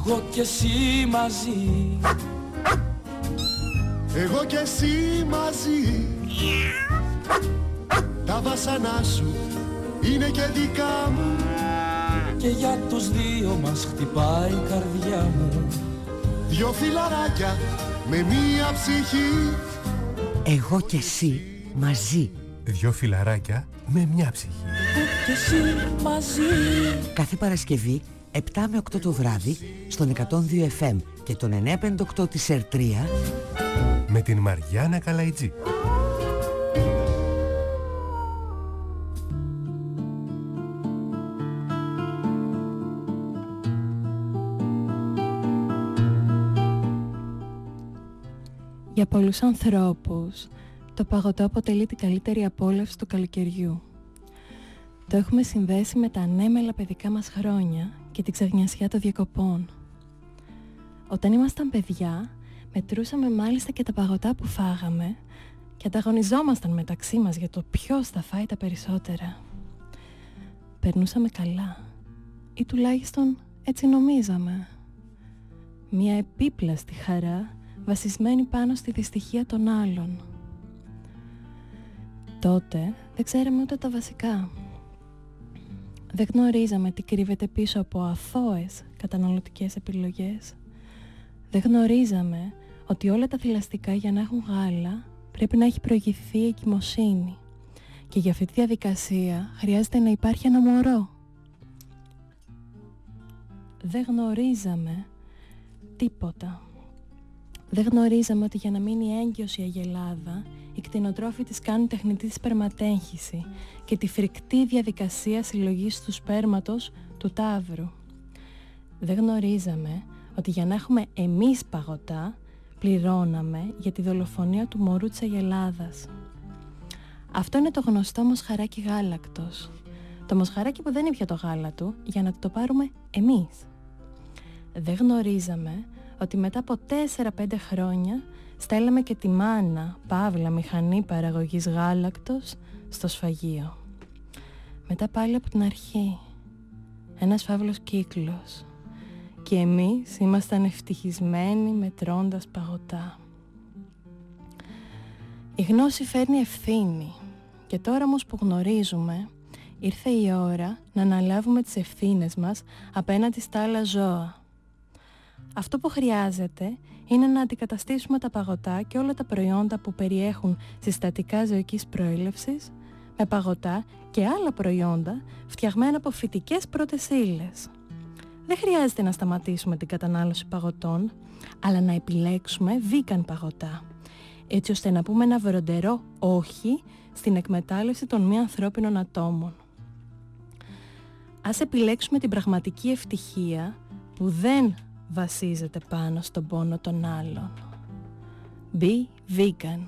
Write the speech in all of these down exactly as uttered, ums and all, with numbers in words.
Εγώ κι εσύ μαζί, εγώ κι εσύ μαζί. Τα βάσανά σου είναι και δικά μου και για τους δύο μας χτυπάει η καρδιά μου. Δυο φιλαράκια με μία ψυχή. Εγώ κι εσύ μαζί. Δυο φιλαράκια με μια ψυχή. Εγώ κι εσύ μαζί. Κάθε Παρασκευή επτά με οκτώ το βράδυ στον εκατόν δύο εφ εμ και τον εννιακόσια πενήντα οκτώ της Ερ τρία με την Μαριάννα Καλαϊτζή. Για πολλούς ανθρώπους, το παγωτό αποτελεί την καλύτερη απόλαυση του καλοκαιριού. Το έχουμε συνδέσει με τα ανέμελα παιδικά μας χρόνια και την ξαφνιασιά των διακοπών. Όταν ήμασταν παιδιά, μετρούσαμε μάλιστα και τα παγωτά που φάγαμε και ανταγωνιζόμασταν μεταξύ μας για το ποιος θα φάει τα περισσότερα. Περνούσαμε καλά, ή τουλάχιστον έτσι νομίζαμε. Μια επίπλαστη χαρά βασισμένη πάνω στη δυστυχία των άλλων. Τότε δεν ξέραμε ούτε τα βασικά. Δεν γνωρίζαμε τι κρύβεται πίσω από αθώες καταναλωτικές επιλογές. Δεν γνωρίζαμε ότι όλα τα θηλαστικά για να έχουν γάλα πρέπει να έχει προηγηθεί η εγκυμοσύνη και για αυτή τη διαδικασία χρειάζεται να υπάρχει ένα μωρό. Δεν γνωρίζαμε τίποτα. Δεν γνωρίζαμε ότι για να μείνει έγκυος η αγελάδα, οι κτηνοτρόφοι της κάνουν τεχνητή σπερματέγχυση και τη φρικτή διαδικασία συλλογής του σπέρματος του ταύρου. Δεν γνωρίζαμε ότι για να έχουμε εμείς παγωτά, πληρώναμε για τη δολοφονία του μωρού της αγελάδας. Αυτό είναι το γνωστό μοσχαράκι γάλακτος. Το μοσχαράκι που δεν ήπια το γάλα του για να το πάρουμε εμείς. Δεν γνωρίζαμε ότι μετά από τέσσερα πέντε χρόνια στέλναμε και τη μάνα, παύλα μηχανή παραγωγής γάλακτος, στο σφαγείο. Μετά πάλι από την αρχή, ένας φαύλος κύκλος. Και εμείς ήμασταν ευτυχισμένοι μετρώντας παγωτά. Η γνώση φέρνει ευθύνη και τώρα όμως που γνωρίζουμε, ήρθε η ώρα να αναλάβουμε τις ευθύνες μας απέναντι στα άλλα ζώα. Αυτό που χρειάζεται είναι να αντικαταστήσουμε τα παγωτά και όλα τα προϊόντα που περιέχουν συστατικά ζωικής προέλευσης με παγωτά και άλλα προϊόντα φτιαγμένα από φυτικές πρώτες ύλες. Δεν χρειάζεται να σταματήσουμε την κατανάλωση παγωτών, αλλά να επιλέξουμε vegan παγωτά, έτσι ώστε να πούμε ένα βροντερό όχι στην εκμετάλλευση των μη ανθρώπινων ατόμων. Ας επιλέξουμε την πραγματική ευτυχία που δεν βασίζεται πάνω στον πόνο των άλλων. Be vegan.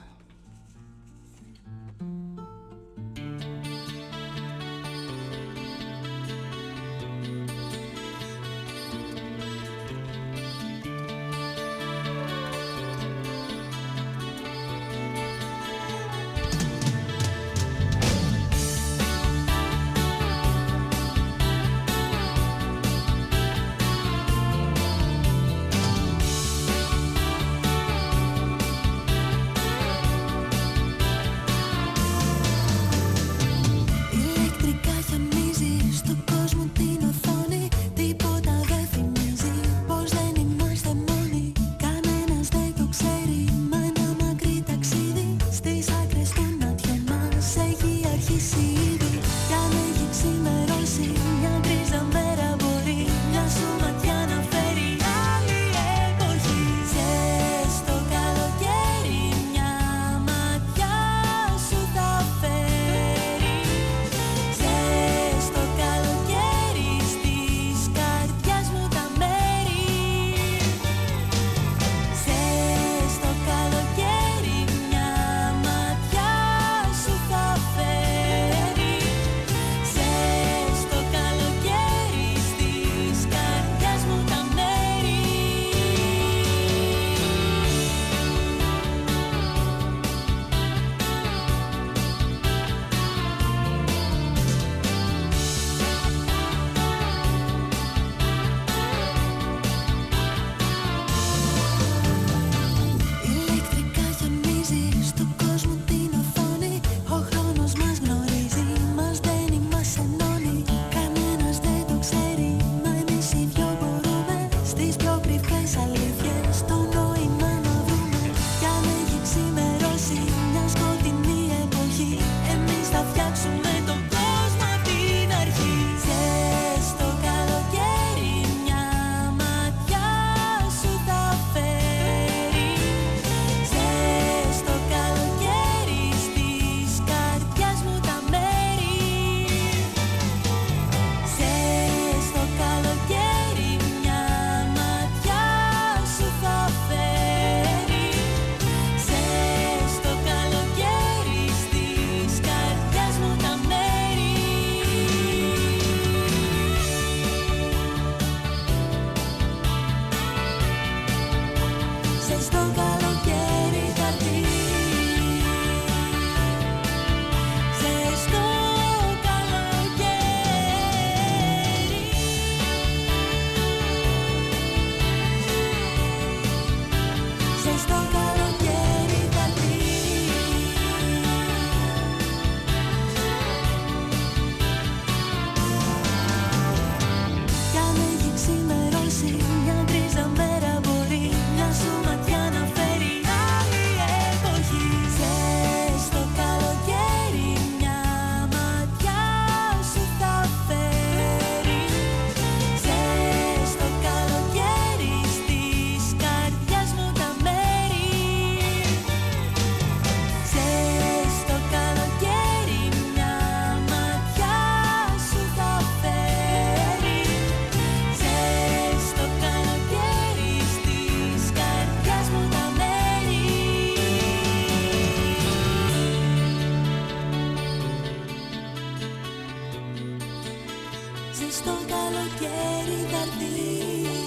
ζεστό καλοκαίρι θα έρθει.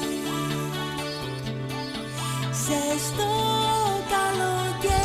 Ζεστό καλοκαίρι.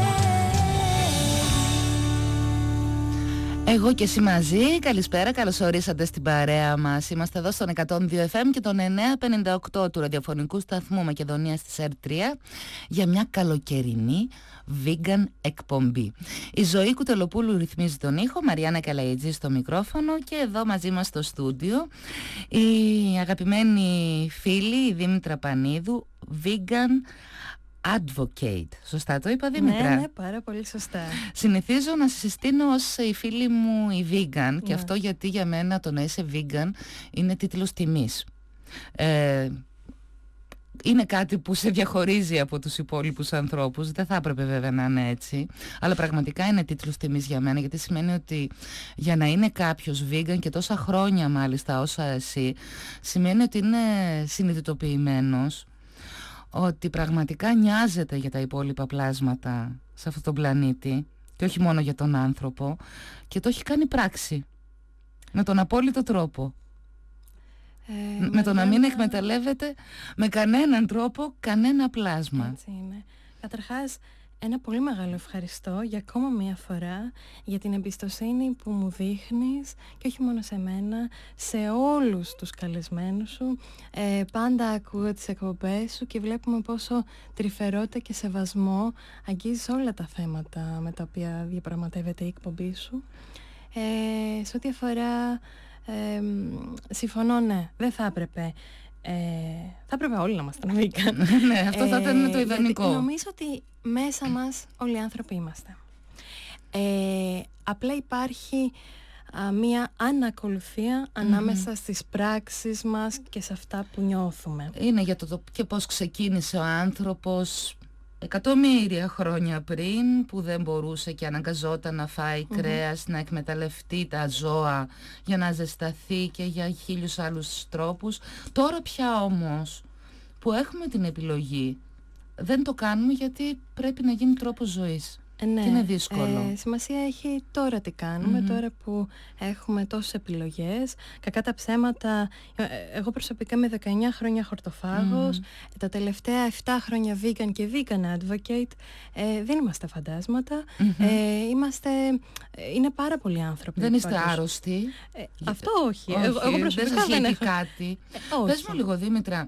Εγώ και εσύ μαζί, καλησπέρα, καλώς ορίσατε στην παρέα μας. Είμαστε εδώ στον εκατόν δύο εφ εμ και τον εννιακόσια πενήντα οκτώ του ραδιοφωνικού σταθμού Μακεδονίας της Ερ τρία για μια καλοκαιρινή vegan εκπομπή. Η Ζωή Κουτελοπούλου ρυθμίζει τον ήχο, Μαριάννα Καλαϊτζή στο μικρόφωνο και εδώ μαζί μας στο στούντιο η αγαπημένη φίλη η Δήμητρα Πανίδου, vegan advocate. Σωστά το είπα, Δήμητρα? Ναι, ναι, πάρα πολύ σωστά. Συνηθίζω να συστήνω ως η φίλη μου η vegan, Ναι. και αυτό γιατί για μένα το να είσαι vegan είναι τίτλος τιμής. Ε, είναι κάτι που σε διαχωρίζει από τους υπόλοιπους ανθρώπους. Δεν θα έπρεπε βέβαια να είναι έτσι, αλλά πραγματικά είναι τίτλος τιμής για μένα, γιατί σημαίνει ότι για να είναι κάποιος vegan και τόσα χρόνια μάλιστα όσα εσύ, σημαίνει ότι είναι συνειδητοποιημένος, ότι πραγματικά νοιάζεται για τα υπόλοιπα πλάσματα σε αυτόν τον πλανήτη και όχι μόνο για τον άνθρωπο, και το έχει κάνει πράξη με τον απόλυτο τρόπο, ε, με το να μην εκμεταλλεύεται με κανέναν τρόπο κανένα πλάσμα. Έτσι είναι. Καταρχάς, ένα πολύ μεγάλο ευχαριστώ για ακόμα μία φορά για την εμπιστοσύνη που μου δείχνεις, και όχι μόνο σε μένα, σε όλους τους καλεσμένους σου. Ε, πάντα ακούω τις εκπομπές σου και βλέπουμε πόσο τρυφερότητα και σεβασμό αγγίζεις όλα τα θέματα με τα οποία διαπραγματεύεται η εκπομπή σου. Ε, σε ό,τι αφορά, ε, συμφωνώ, ναι, δεν θα έπρεπε. Ε, θα έπρεπε όλοι να ήμασταν vegan. Ναι, αυτό θα ήταν το ιδανικό. Γιατί νομίζω ότι μέσα μας όλοι οι άνθρωποι είμαστε. Ε, απλά υπάρχει α, μία ανακολουθία ανάμεσα mm-hmm. στις πράξεις μας και σε αυτά που νιώθουμε. Είναι για το, το και πώς ξεκίνησε ο άνθρωπος εκατομμύρια χρόνια πριν, που δεν μπορούσε και αναγκαζόταν να φάει mm-hmm. κρέας, να εκμεταλλευτεί τα ζώα για να ζεσταθεί και για χίλιους άλλους τρόπους. Τώρα πια όμως που έχουμε την επιλογή, δεν το κάνουμε γιατί πρέπει να γίνει τρόπος ζωής. Ε, ναι. Και είναι δύσκολο. Ε, σημασία έχει τώρα τι κάνουμε, mm-hmm. τώρα που έχουμε τόσες επιλογές. Κακά τα ψέματα, εγώ προσωπικά είμαι δεκαεννιά χρόνια χορτοφάγος, mm-hmm. τα τελευταία επτά χρόνια vegan και vegan advocate. Ε, δεν είμαστε φαντάσματα, mm-hmm. ε, είμαστε, είναι πάρα πολλοί άνθρωποι. Δεν είστε άρρωστοι? Ε, αυτό όχι. όχι. Εγώ, εγώ προσωπικά δεν, δεν έχω κάτι. Ε, Πες μου λίγο, Δήμητρα,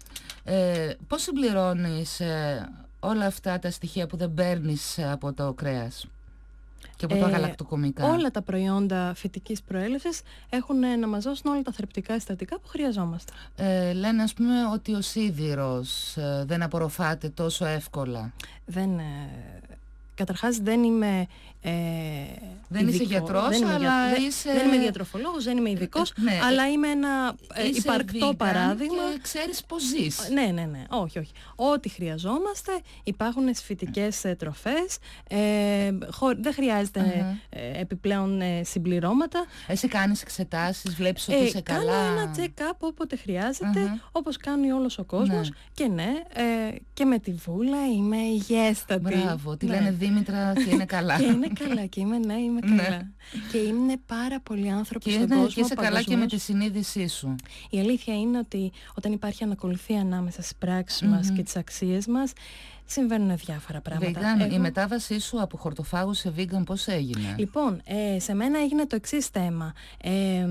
ε, πώς συμπληρώνεις ε, όλα αυτά τα στοιχεία που δεν παίρνεις από το κρέας και από ε, τα γαλακτοκομικά? Όλα τα προϊόντα φυτικής προέλευσης έχουν να μας δώσουν όλα τα θρεπτικά συστατικά που χρειαζόμαστε. Ε, λένε ας πούμε ότι ο σίδηρος ε, δεν απορροφάται τόσο εύκολα. Δεν... Ε, Καταρχάς δεν είμαι ε, δεν ειδικό, είσαι γιατρός, δεν είμαι αλλά για, είσαι... Δεν είμαι διατροφολόγος, δεν είμαι ειδικός, ε, ναι, αλλά είμαι ένα ε, υπαρκτό παράδειγμα. Και ξέρεις πώς ζεις. Ναι, ναι, ναι, όχι, όχι. Ό,τι χρειαζόμαστε, υπάρχουν στις φυτικές ε, τροφές, ε, χω, δεν χρειάζεται uh-huh. ε, επιπλέον ε, συμπληρώματα. Εσύ κάνεις εξετάσεις, βλέπεις ότι ε, είσαι κάνω καλά? Κάνω ένα check-up όποτε χρειάζεται, uh-huh. όπως κάνει όλος ο κόσμος, ναι. Και ναι, ε, και με τη βούλα είμαι υγιέστατη. Μπράβο, τη ναι. λένε Δήμητρα και είναι καλά. Και είναι καλά και είμαι, ναι, είμαι καλά. Και είναι πάρα πολλοί άνθρωποι στον είναι, κόσμο. Και είσαι καλά και με τη συνείδησή σου. Η αλήθεια είναι ότι όταν υπάρχει ανακολουθία ανάμεσα στις πράξεις mm-hmm. μας και τις αξίες μας, συμβαίνουν διάφορα πράγματα. Vegan, Έχω... η μετάβασή σου από χορτοφάγου σε vegan πώς έγινε? Λοιπόν, ε, σε μένα έγινε το εξής θέμα. Ε,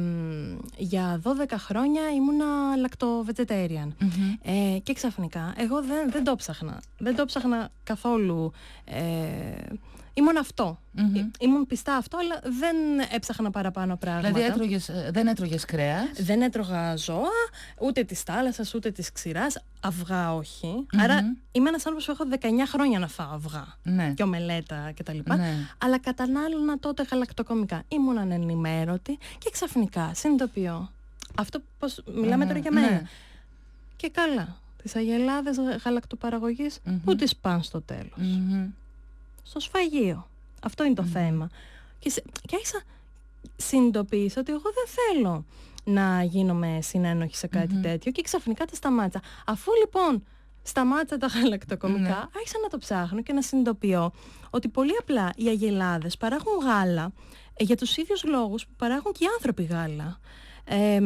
για δώδεκα χρόνια ήμουνα λακτοβετζετέριαν. Mm-hmm. Ε, και ξαφνικά, εγώ δεν, δεν το ψάχνα. Δεν το ψάχνα καθόλου. Ε, ήμουν αυτό. Mm-hmm. Ήμουν πιστά αυτό, αλλά δεν έψαχνα παραπάνω πράγματα. Δηλαδή έτρωγες, δεν έτρωγες κρέας? Δεν έτρωγα ζώα, ούτε της θάλασσας, ούτε της ξηράς. Αυγά όχι. Mm-hmm. Άρα είμαι ένας άνθρωπος που έχω δεκαεννιά χρόνια να φάω αυγά. Ναι. Και ομελέτα κτλ. Ναι. Αλλά κατανάλωνα τότε γαλακτοκομικά. Ήμουν ανενημέρωτη και ξαφνικά συνειδητοποιώ. Αυτό πως μιλάμε mm-hmm. τώρα για μένα. Ναι. Και καλά. Τις αγελάδες γαλακτοπαραγωγής mm-hmm. που τις πάνε στο τέλος. Mm-hmm. Στο σφαγείο. Αυτό είναι το mm-hmm. θέμα. Και, σε, και άρχισα συνειδητοποίησα ότι εγώ δεν θέλω να γίνομαι συνένοχη σε κάτι mm-hmm. τέτοιο, και ξαφνικά τα σταμάτησα. Αφού λοιπόν σταμάτησα τα γαλακτοκομικά, mm-hmm. άρχισα να το ψάχνω και να συνειδητοποιώ ότι πολύ απλά οι αγελάδες παράγουν γάλα ε, για τους ίδιους λόγους που παράγουν και οι άνθρωποι γάλα. Ε,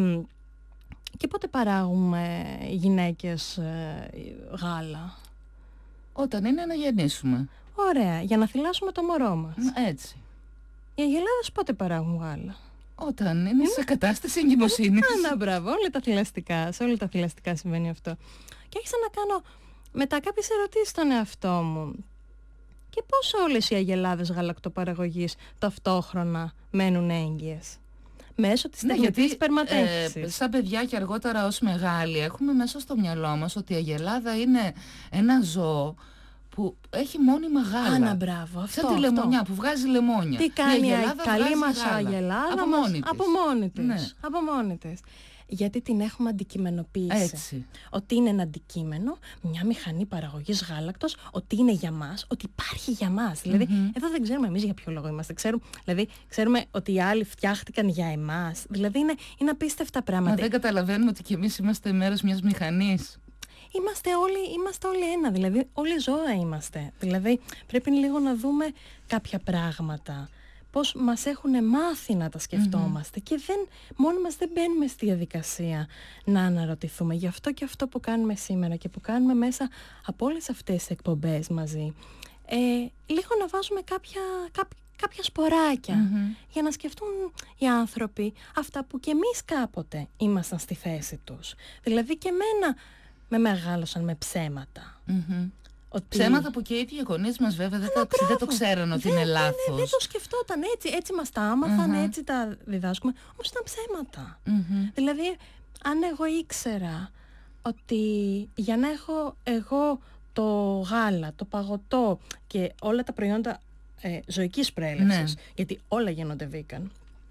και πότε παράγουμε γυναίκες ε, γάλα? Όταν είναι να γεννήσουμε. Ωραία, για να θυλάσουμε το μωρό μας. Έτσι. Οι αγελάδες πότε παράγουν γάλα? Όταν είναι, είναι σε κατάσταση εγκυμοσύνης. Άνα, μπράβο, όλα τα θηλαστικά, σε όλα τα θηλαστικά συμβαίνει αυτό. Και άρχισα να κάνω μετά κάποιες ερωτήσεις στον εαυτό μου. Και πώς όλες οι αγελάδες γαλακτοπαραγωγής ταυτόχρονα μένουν έγκυες? Μέσω της Ναι, τεχνητής γιατί, σπερματέγχυσης. Ε, σαν παιδιά και αργότερα ως μεγάλοι έχουμε μέσα στο μυαλό μας ότι η αγελάδα είναι ένα ζώο που έχει μόνιμα γάλα. Άνα, μπράβο, αυτό. Σαν τη λεμονιά που βγάζει λεμόνια. Τι κάνει η καλή μας γάλα. αγελάδα? Από μας, μόνη της. Από μόνη της. Ναι. Από μόνη της. Γιατί την έχουμε αντικειμενοποιήσει. Έτσι. Ότι είναι ένα αντικείμενο, μια μηχανή παραγωγής γάλακτος, ότι είναι για μας, ότι υπάρχει για μας. Δηλαδή, Mm-hmm. εδώ δεν ξέρουμε εμείς για ποιο λόγο είμαστε. Ξέρουμε, δηλαδή, ξέρουμε ότι οι άλλοι φτιάχτηκαν για εμάς. Δηλαδή, είναι, είναι απίστευτα πράγματα. Μα δεν καταλαβαίνουμε ότι κι εμείς είμαστε μέρος μιας μηχανής. Είμαστε όλοι, είμαστε όλοι ένα, δηλαδή όλοι ζώα είμαστε. Δηλαδή πρέπει λίγο να δούμε κάποια πράγματα, πώς μας έχουν μάθει να τα σκεφτόμαστε mm-hmm. και δεν, μόνοι μας δεν μπαίνουμε στη διαδικασία να αναρωτηθούμε. Γι' αυτό και αυτό που κάνουμε σήμερα και που κάνουμε μέσα από όλες αυτές τις εκπομπές μαζί, ε, λίγο να βάζουμε κάποια, κάποια, κάποια σποράκια mm-hmm. για να σκεφτούν οι άνθρωποι αυτά που και εμείς κάποτε ήμασταν στη θέση τους. Δηλαδή και εμένα με μεγάλωσαν με ψέματα. Mm-hmm. Ότι... Ψέματα που και οι ίδιοι γονείς μας βέβαια δεν, τα, δεν το ξέραν ότι δεν, είναι δεν, λάθος. Δεν, δεν το σκεφτόταν έτσι, έτσι μας τα άμαθαν, Mm-hmm. έτσι τα διδάσκουμε, όμως ήταν ψέματα. Mm-hmm. Δηλαδή, αν εγώ ήξερα ότι για να έχω εγώ το γάλα, το παγωτό και όλα τα προϊόντα ε, ζωικής προέλευσης, ναι. γιατί όλα γίνονται vegan,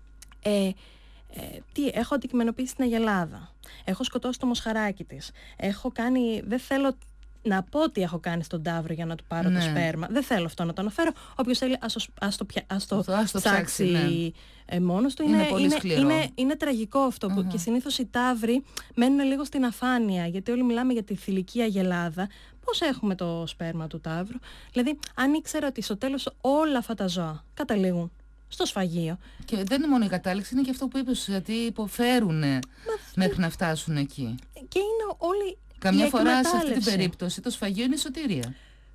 ε, Ε, τι, έχω αντικειμενοποιήσει την αγελάδα, έχω σκοτώσει το μοσχαράκι της, έχω κάνει, δεν θέλω να πω τι έχω κάνει στον ταύρο για να του πάρω ναι. το σπέρμα, δεν θέλω αυτό να το αναφέρω, όποιος θέλει ας το, ας το, ας το, ας το ψάξει ναι. ε, μόνος του. Είναι, είναι, πολύ είναι, είναι, είναι τραγικό αυτό που, uh-huh. και συνήθως οι ταύροι μένουν λίγο στην αφάνεια, γιατί όλοι μιλάμε για τη θηλυκή αγελάδα. Πώς έχουμε το σπέρμα του ταύρου? Δηλαδή αν ήξερα ότι στο τέλος όλα αυτά τα ζώα καταλήγουν στο σφαγείο. Και δεν είναι μόνο η κατάληξη, είναι και αυτό που είπες, γιατί υποφέρουν μέχρι να φτάσουν εκεί. Και είναι όλοι. Καμιά φορά σε αυτή την περίπτωση το σφαγείο είναι η σωτηρία.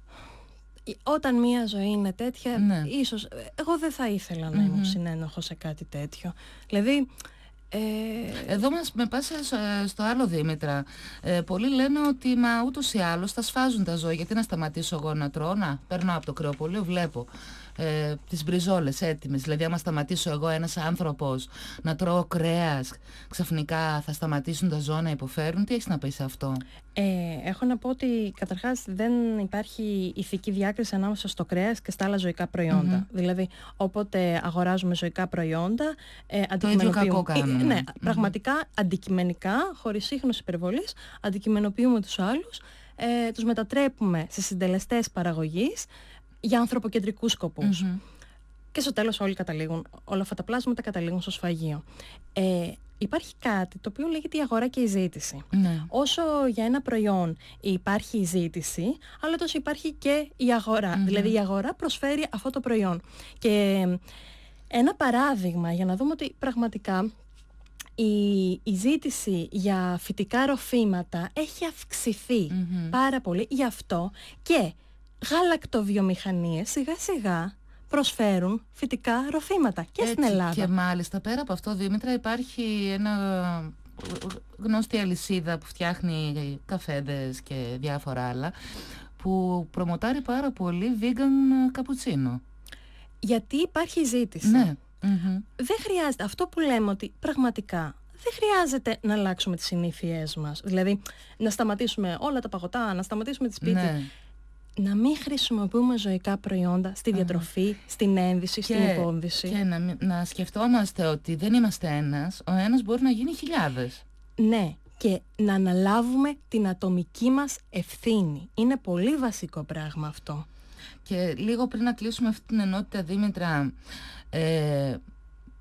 Όταν μία ζωή είναι τέτοια, ναι. ίσως εγώ δεν θα ήθελα να mm-hmm. ήμουν συνένοχο σε κάτι τέτοιο. Δηλαδή. Ε... Εδώ μας με πας στο άλλο, Δήμητρα. Ε, πολλοί λένε ότι μα ούτως ή άλλως θα σφάζουν τα ζώα. Γιατί να σταματήσω εγώ να τρώω? Να περνάω από το κρεοπωλείο, βλέπω ε, τις μπριζόλες έτοιμες. Δηλαδή άμα σταματήσω εγώ, ένας άνθρωπος, να τρώω κρέας, ξαφνικά θα σταματήσουν τα ζώα να υποφέρουν? Τι έχεις να πεις σε αυτό? Ε, έχω να πω ότι καταρχάς δεν υπάρχει ηθική διάκριση ανάμεσα στο κρέας και στα άλλα ζωικά προϊόντα. Mm-hmm. Δηλαδή όποτε αγοράζουμε ζωικά προϊόντα, ε, το ίδιο κακό κάνουμε. Ε, ναι, mm-hmm. πραγματικά αντικειμενικά, χωρίς σύγχρονης υπερβολής, αντικειμενοποιούμε τους άλλους, ε, τους μετατρέπουμε σε συντελεστές παραγωγής για ανθρωποκεντρικούς σκοπούς. Mm-hmm. Και στο τέλος όλοι καταλήγουν, όλα αυτά τα πλάσματα καταλήγουν στο σφαγείο. Ε, Υπάρχει κάτι το οποίο λέγεται η αγορά και η ζήτηση. Ναι. Όσο για ένα προϊόν υπάρχει η ζήτηση, αλλά τόσο υπάρχει και η αγορά. Mm-hmm. Δηλαδή η αγορά προσφέρει αυτό το προϊόν. Και ένα παράδειγμα για να δούμε ότι πραγματικά η, η ζήτηση για φυτικά ροφήματα έχει αυξηθεί mm-hmm. πάρα πολύ. Γι' αυτό και γαλακτοβιομηχανίες σιγά σιγά προσφέρουν φυτικά ροφήματα και έτσι, στην Ελλάδα. Και μάλιστα πέρα από αυτό, Δήμητρα, υπάρχει ένα γνωστή αλυσίδα που φτιάχνει καφέδες και διάφορα άλλα, που προμοτάρει πάρα πολύ vegan καπουτσίνο. Γιατί υπάρχει ζήτηση. Ναι. Mm-hmm. Δεν χρειάζεται, αυτό που λέμε ότι πραγματικά δεν χρειάζεται να αλλάξουμε τις συνήθειές μας. Δηλαδή να σταματήσουμε όλα τα παγωτά, να σταματήσουμε τις πίτσες. Ναι. Να μην χρησιμοποιούμε ζωικά προϊόντα στη διατροφή, uh-huh. στην ένδυση, και, στην υπόνδυση. Και να, να σκεφτόμαστε ότι δεν είμαστε ένας, ο ένας μπορεί να γίνει χιλιάδες. Ναι, και να αναλάβουμε την ατομική μας ευθύνη. Είναι πολύ βασικό πράγμα αυτό. Και λίγο πριν να κλείσουμε αυτή την ενότητα, Δήμητρα, ε,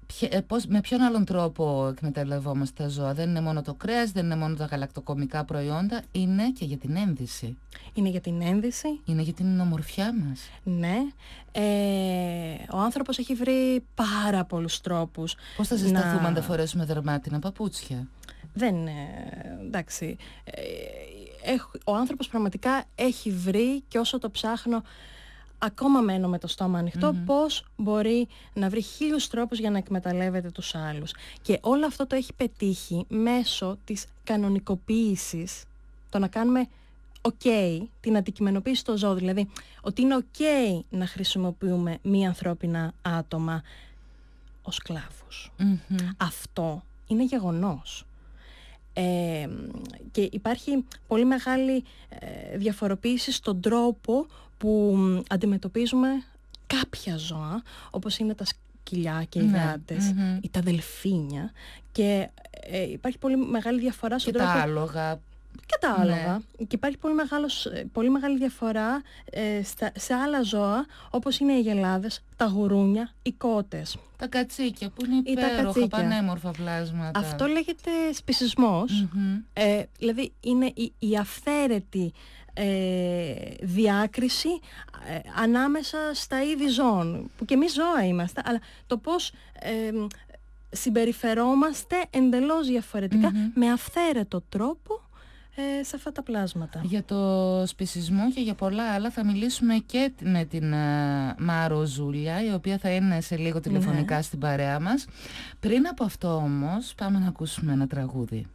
Πώς, με ποιον άλλον τρόπο εκμεταλλευόμαστε τα ζώα? Δεν είναι μόνο το κρέας, δεν είναι μόνο τα γαλακτοκομικά προϊόντα, είναι και για την ένδυση. Είναι για την ένδυση. Είναι για την ομορφιά μας. Ναι. Ε, ο άνθρωπος έχει βρει πάρα πολλούς τρόπους. Πώς θα ζεσταθούμε να... αν δεν φορέσουμε δερμάτινα παπούτσια? Δεν είναι... Εντάξει. Ε, έχ, ο άνθρωπος πραγματικά έχει βρει, και όσο το ψάχνω, ακόμα μένω με το στόμα ανοιχτό, mm-hmm. πώς μπορεί να βρει χίλιους τρόπους για να εκμεταλλεύεται τους άλλους. Και όλο αυτό το έχει πετύχει μέσω της κανονικοποίησης, το να κάνουμε ok την αντικειμενοποίηση στο ζώο, δηλαδή ότι είναι ok να χρησιμοποιούμε μη ανθρώπινα άτομα ως σκλάβους. Mm-hmm. Αυτό είναι γεγονός. Ε, και υπάρχει πολύ μεγάλη ε, διαφοροποίηση στον τρόπο που αντιμετωπίζουμε κάποια ζώα, όπως είναι τα σκυλιά και οι ναι, γάτες mm-hmm. ή τα δελφίνια, και ε, υπάρχει πολύ μεγάλη διαφορά στον και τρόπο... τα άλογα. Και τα άλογα. Ναι. Και υπάρχει πολύ, μεγάλος, πολύ μεγάλη διαφορά ε, στα, σε άλλα ζώα, όπως είναι οι αγελάδες, τα γουρούνια, οι κότες. Τα κατσίκια που είναι υπέροχα, πανέμορφα πλάσματα. Αυτό λέγεται σπισισμός. Mm-hmm. Ε, δηλαδή είναι η, η αυθαίρετη ε, διάκριση ε, ανάμεσα στα είδη ζώων, που και εμείς ζώα είμαστε, αλλά το πώς ε, συμπεριφερόμαστε εντελώς διαφορετικά, mm-hmm. με αυθαίρετο τρόπο, Ε, σε αυτά τα πλάσματα. Για το σπισισμό και για πολλά άλλα θα μιλήσουμε και με την uh, Μάρο Ζούλια, η οποία θα είναι σε λίγο τηλεφωνικά ναι. στην παρέα μας. Πριν από αυτό όμως πάμε να ακούσουμε ένα τραγούδι.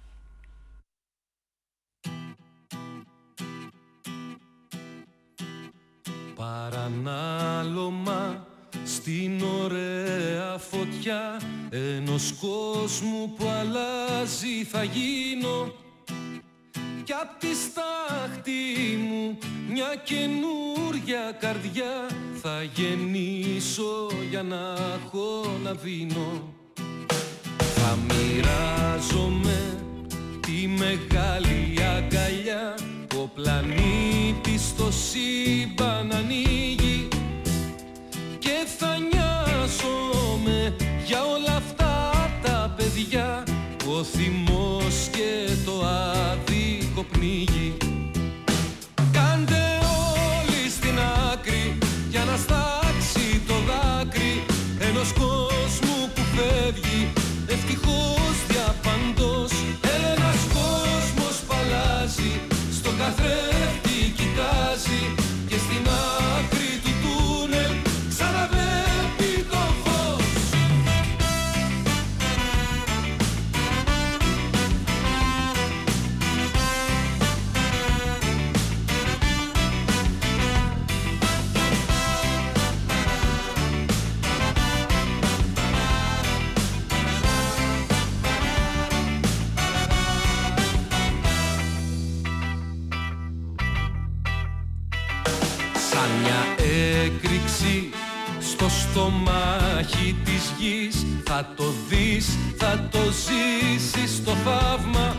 Παρανάλωμα στην ωραία φωτιά ενός κόσμου που αλλάζει θα γίνω, κι απ' τη στάχτη μου μια καινούρια καρδιά θα γεννήσω για να έχω να δίνω. Θα μοιράζομαι τη μεγάλη αγκαλιά, ο πλανήτης στο σύμπαν ανοίγει, και θα νοιάζομαι για όλα αυτά τα παιδιά που ο θυμός και το άδικο πνίγει. Κάντε όλοι στην άκρη για να στάξει το δάκρυ ενός κόσμου που φεύγει ευτυχώς διαπαντός. Ένας κόσμος που αλλάζει, στον καθρέφτη κοιτάζει, και στην άκρη του τούνελ ξαναβλέπει το φως. Σαν μια έκρηξη στο στομάχι της γης, θα το δεις, θα το ζήσεις το θαύμα,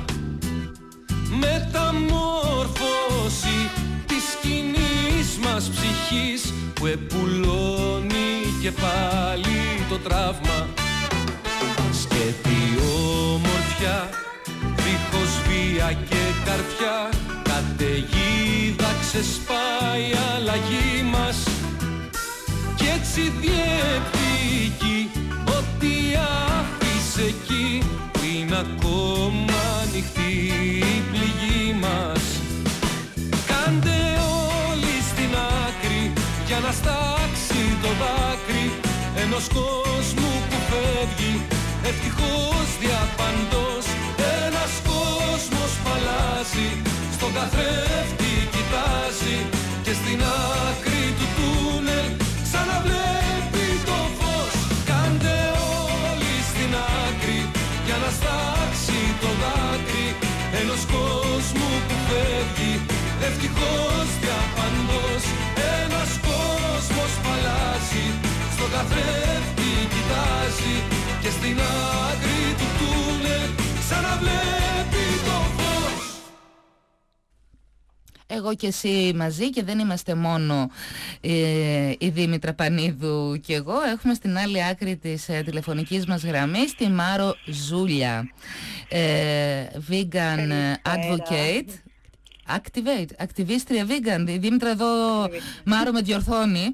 μεταμόρφωση της κοινής μας ψυχής που επουλώνει και πάλι το τραύμα. Σκέτη όμορφια, δίχως βία και καρφιά, καταιγίδα ξεσπάει η αλλαγή μας, κι έτσι διεκδικεί ό,τι άφησε εκεί που είναι ακόμα ανοιχτή η πληγή μας. Κάντε όλοι στην άκρη για να στάξει το δάκρυ ενός κόσμου που φεύγει ευτυχώς διαπαντός. Ένας κόσμος που αλλάζει, στον καθρέφτη κοιτάζει, και στην άκρη του τούνελ ξαναβλέπει το φως. Κάντε όλοι στην άκρη για να στάξει το δάκρυ ενός κόσμου που φεύγει ευτυχώς διαπαντός. Ένας κόσμος που αλλάζει, στον καθρέφτη κοιτάζει, και στην άκρη του τούνελ ξαναβλέπει το φως. εγώ και εσύ μαζί, και δεν είμαστε μόνο ε, η Δήμητρα Πανίδου και εγώ. Έχουμε στην άλλη άκρη της ε, τηλεφωνικής μας γραμμής τη Μάρο Ζούλια, ε, vegan advocate, activate, ακτιβίστρια vegan. Η Δήμητρα εδώ, Μάρο, με διορθώνει.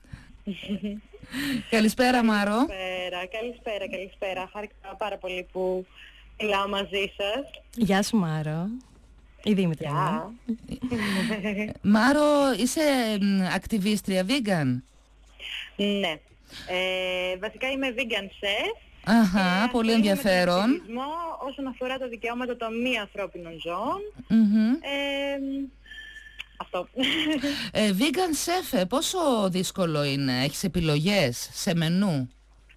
Καλησπέρα, Μάρο. Καλησπέρα, καλησπέρα, καλησπέρα. Χάρηκα πάρα πολύ που μιλάω μαζί σας. Γεια σου, Μάρο. Η Δήμητρα. Γεια. Μάρο, είσαι ακτιβίστρια vegan? Ναι. Ε, βασικά είμαι vegan chef. Αχα, πολύ ενδιαφέρον. Με τον όσον αφορά τα δικαιώματα των μη ανθρώπινων ζώων. Mm-hmm. Ε, αυτό. Ε, vegan chef, πόσο δύσκολο είναι? Έχεις επιλογές σε μενού?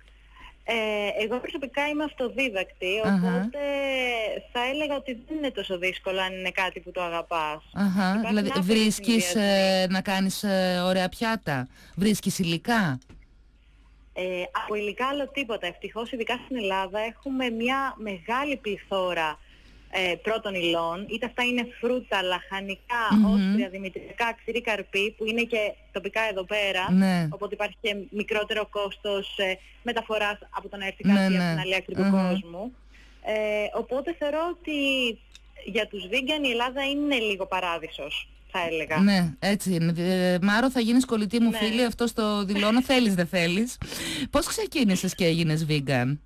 Ε, εγώ προσωπικά είμαι αυτοδίδακτη, οπότε uh-huh. θα έλεγα ότι δεν είναι τόσο δύσκολο αν είναι κάτι που το αγαπάς. Uh-huh. Δηλαδή βρίσκεις ε, να κάνεις ε, ωραία πιάτα, βρίσκεις υλικά? Ε, από υλικά άλλο τίποτα. Ευτυχώς, ειδικά στην Ελλάδα, έχουμε μια μεγάλη πληθώρα ε, πρώτων υλών. Είτε αυτά είναι φρούτα, λαχανικά, mm-hmm. όσπρια, δημητριακά, ξηρή καρπή, που είναι και τοπικά εδώ πέρα. Ναι. Οπότε υπάρχει και μικρότερο κόστος ε, μεταφοράς από το να έρθει κάτι ναι, ναι. από την άλλη άκρη του mm-hmm. κόσμου. Ε, οπότε θεωρώ ότι για τους vegan η Ελλάδα είναι λίγο παράδεισος, θα έλεγα. Ναι, έτσι είναι. Ε, Μάρο, θα γίνεις κολλητή μου ναι. φίλη, αυτό το δηλώνω, θέλεις δεν θέλεις. Πώς ξεκίνησες και έγινες vegan?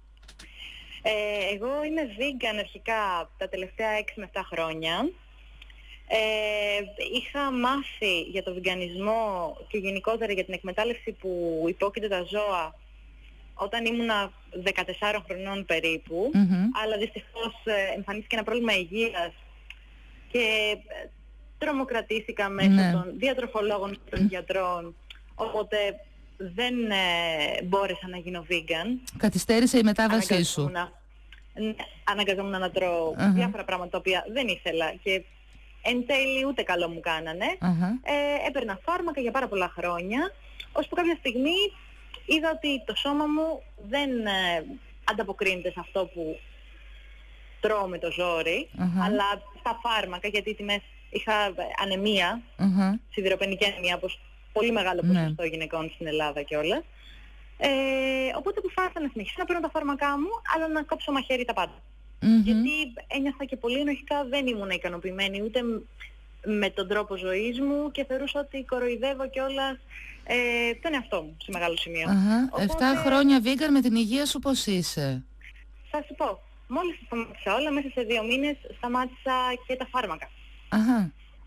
Ε, εγώ είμαι vegan αρχικά τα τελευταία έξι με επτά χρόνια. Ε, είχα μάθει για το βιγκανισμό και γενικότερα για την εκμετάλλευση που υπόκειται τα ζώα όταν ήμουνα δεκατεσσάρων χρονών περίπου, mm-hmm. αλλά δυστυχώς εμφανίστηκε ένα πρόβλημα υγείας και τρομοκρατήθηκα μέσω ναι. των διατροφολόγων και των γιατρών, οπότε δεν ε, μπόρεσα να γίνω vegan. Καθυστέρησε η μετάβασή σου. Να, ναι, αναγκαζόμουν να τρώω uh-huh. διάφορα πράγματα τα οποία δεν ήθελα και εν τέλει ούτε καλό μου κάνανε. Uh-huh. Ε, έπαιρνα φάρμακα για πάρα πολλά χρόνια, ώσπου κάποια στιγμή είδα ότι το σώμα μου δεν ε, ανταποκρίνεται σε αυτό που τρώω με το ζόρι, uh-huh. αλλά στα φάρμακα, γιατί οι τιμές είχα ανεμία, uh-huh. σιδηροπενική ανεμία, όπως πολύ μεγάλο ποσοστό mm. γυναικών στην Ελλάδα κιόλας. Ε, οπότε αποφάσισα να συνεχίσω να παίρνω τα φάρμακά μου, αλλά να κόψω μαχαίρι τα πάντα. Mm-hmm. Γιατί ένιωθα και πολύ ενοχικά, δεν ήμουν ικανοποιημένη ούτε με τον τρόπο ζωής μου και θεωρούσα ότι κοροϊδεύω κιόλας ε, τον εαυτό μου σε μεγάλο σημείο. Uh-huh. Οπότε... Εφτά χρόνια vegan, με την υγεία σου πώς είσαι? Θα σου πω, μόλις σταμάτησα όλα, μέσα σε δύο μήνες σταμάτησα και τα φάρμακα. Uh-huh.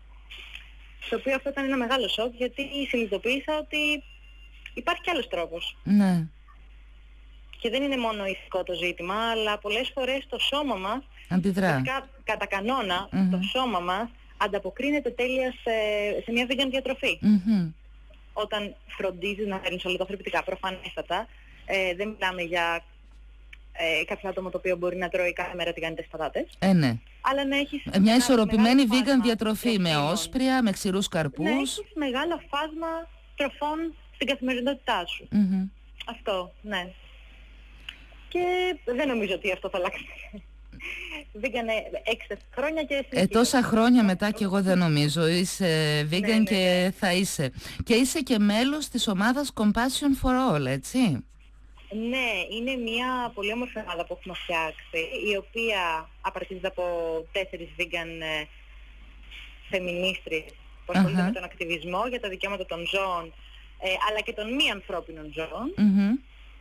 Το οποίο αυτό ήταν ένα μεγάλο σοκ, γιατί συνειδητοποίησα ότι υπάρχει κι άλλος τρόπος. Ναι. Και δεν είναι μόνο ηθικό το ζήτημα, αλλά πολλές φορές το σώμα μας, αντιδρά. Κα, κατά κανόνα, mm-hmm. το σώμα μας ανταποκρίνεται τέλεια σε, σε μια vegan διατροφή. Mm-hmm. Όταν φροντίζεις να παίρνεις ολιγοθρεπτικά, προφανέστατα, ε, δεν μιλάμε για ε, κάποιο άτομο το οποίο μπορεί να τρώει κάθε μέρα τηγανιτές πατάτες. Ε, ναι. Αλλά να έχεις μια ένα ισορροπημένη vegan διατροφή τροφίμων. Με όσπρια, με ξηρούς καρπούς. Να έχεις μεγάλο φάσμα τροφών στην καθημερινότητά σου. Mm-hmm. Αυτό, ναι. Και δεν νομίζω ότι αυτό θα αλλάξει. Vegan έξι χρόνια και... Ε, τόσα χρόνια μετά και εγώ δεν νομίζω. Είσαι vegan ναι, ναι, ναι. και θα είσαι. Και είσαι και μέλος της ομάδας Compassion for All, έτσι? Ναι, είναι μια πολύ όμορφη ομάδα που έχουμε φτιάξει, η οποία απαρτίζεται από τέσσερις vegan ε, φεμινίστρες που ασχολούνται uh-huh. με τον ακτιβισμό για τα δικαιώματα των ζώων, ε, αλλά και των μη ανθρώπινων ζώων. Mm-hmm.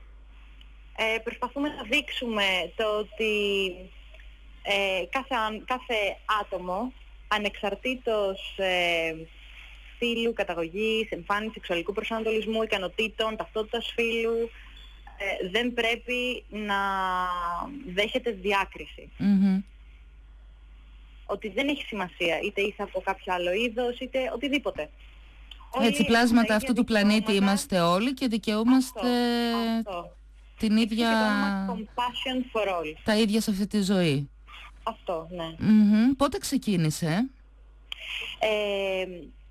Ε, προσπαθούμε να δείξουμε το ότι ε, κάθε, κάθε άτομο, ανεξαρτήτως ε, φύλου, καταγωγής, εμφάνισης, σεξουαλικού προσανατολισμού, ικανοτήτων, ταυτότητας φύλου, ε, δεν πρέπει να δέχεται διάκριση. Mm-hmm. Ότι δεν έχει σημασία, είτε είσαι από κάποιο άλλο είδος, είτε οτιδήποτε. Έτσι, όλοι πλάσματα αυτού του πλανήτη είμαστε όλοι και δικαιούμαστε αυτό, αυτό. την ίδια... Compassion for all. Τα ίδια σε αυτή τη ζωή. Αυτό, ναι. Mm-hmm. Πότε ξεκίνησε? Ε,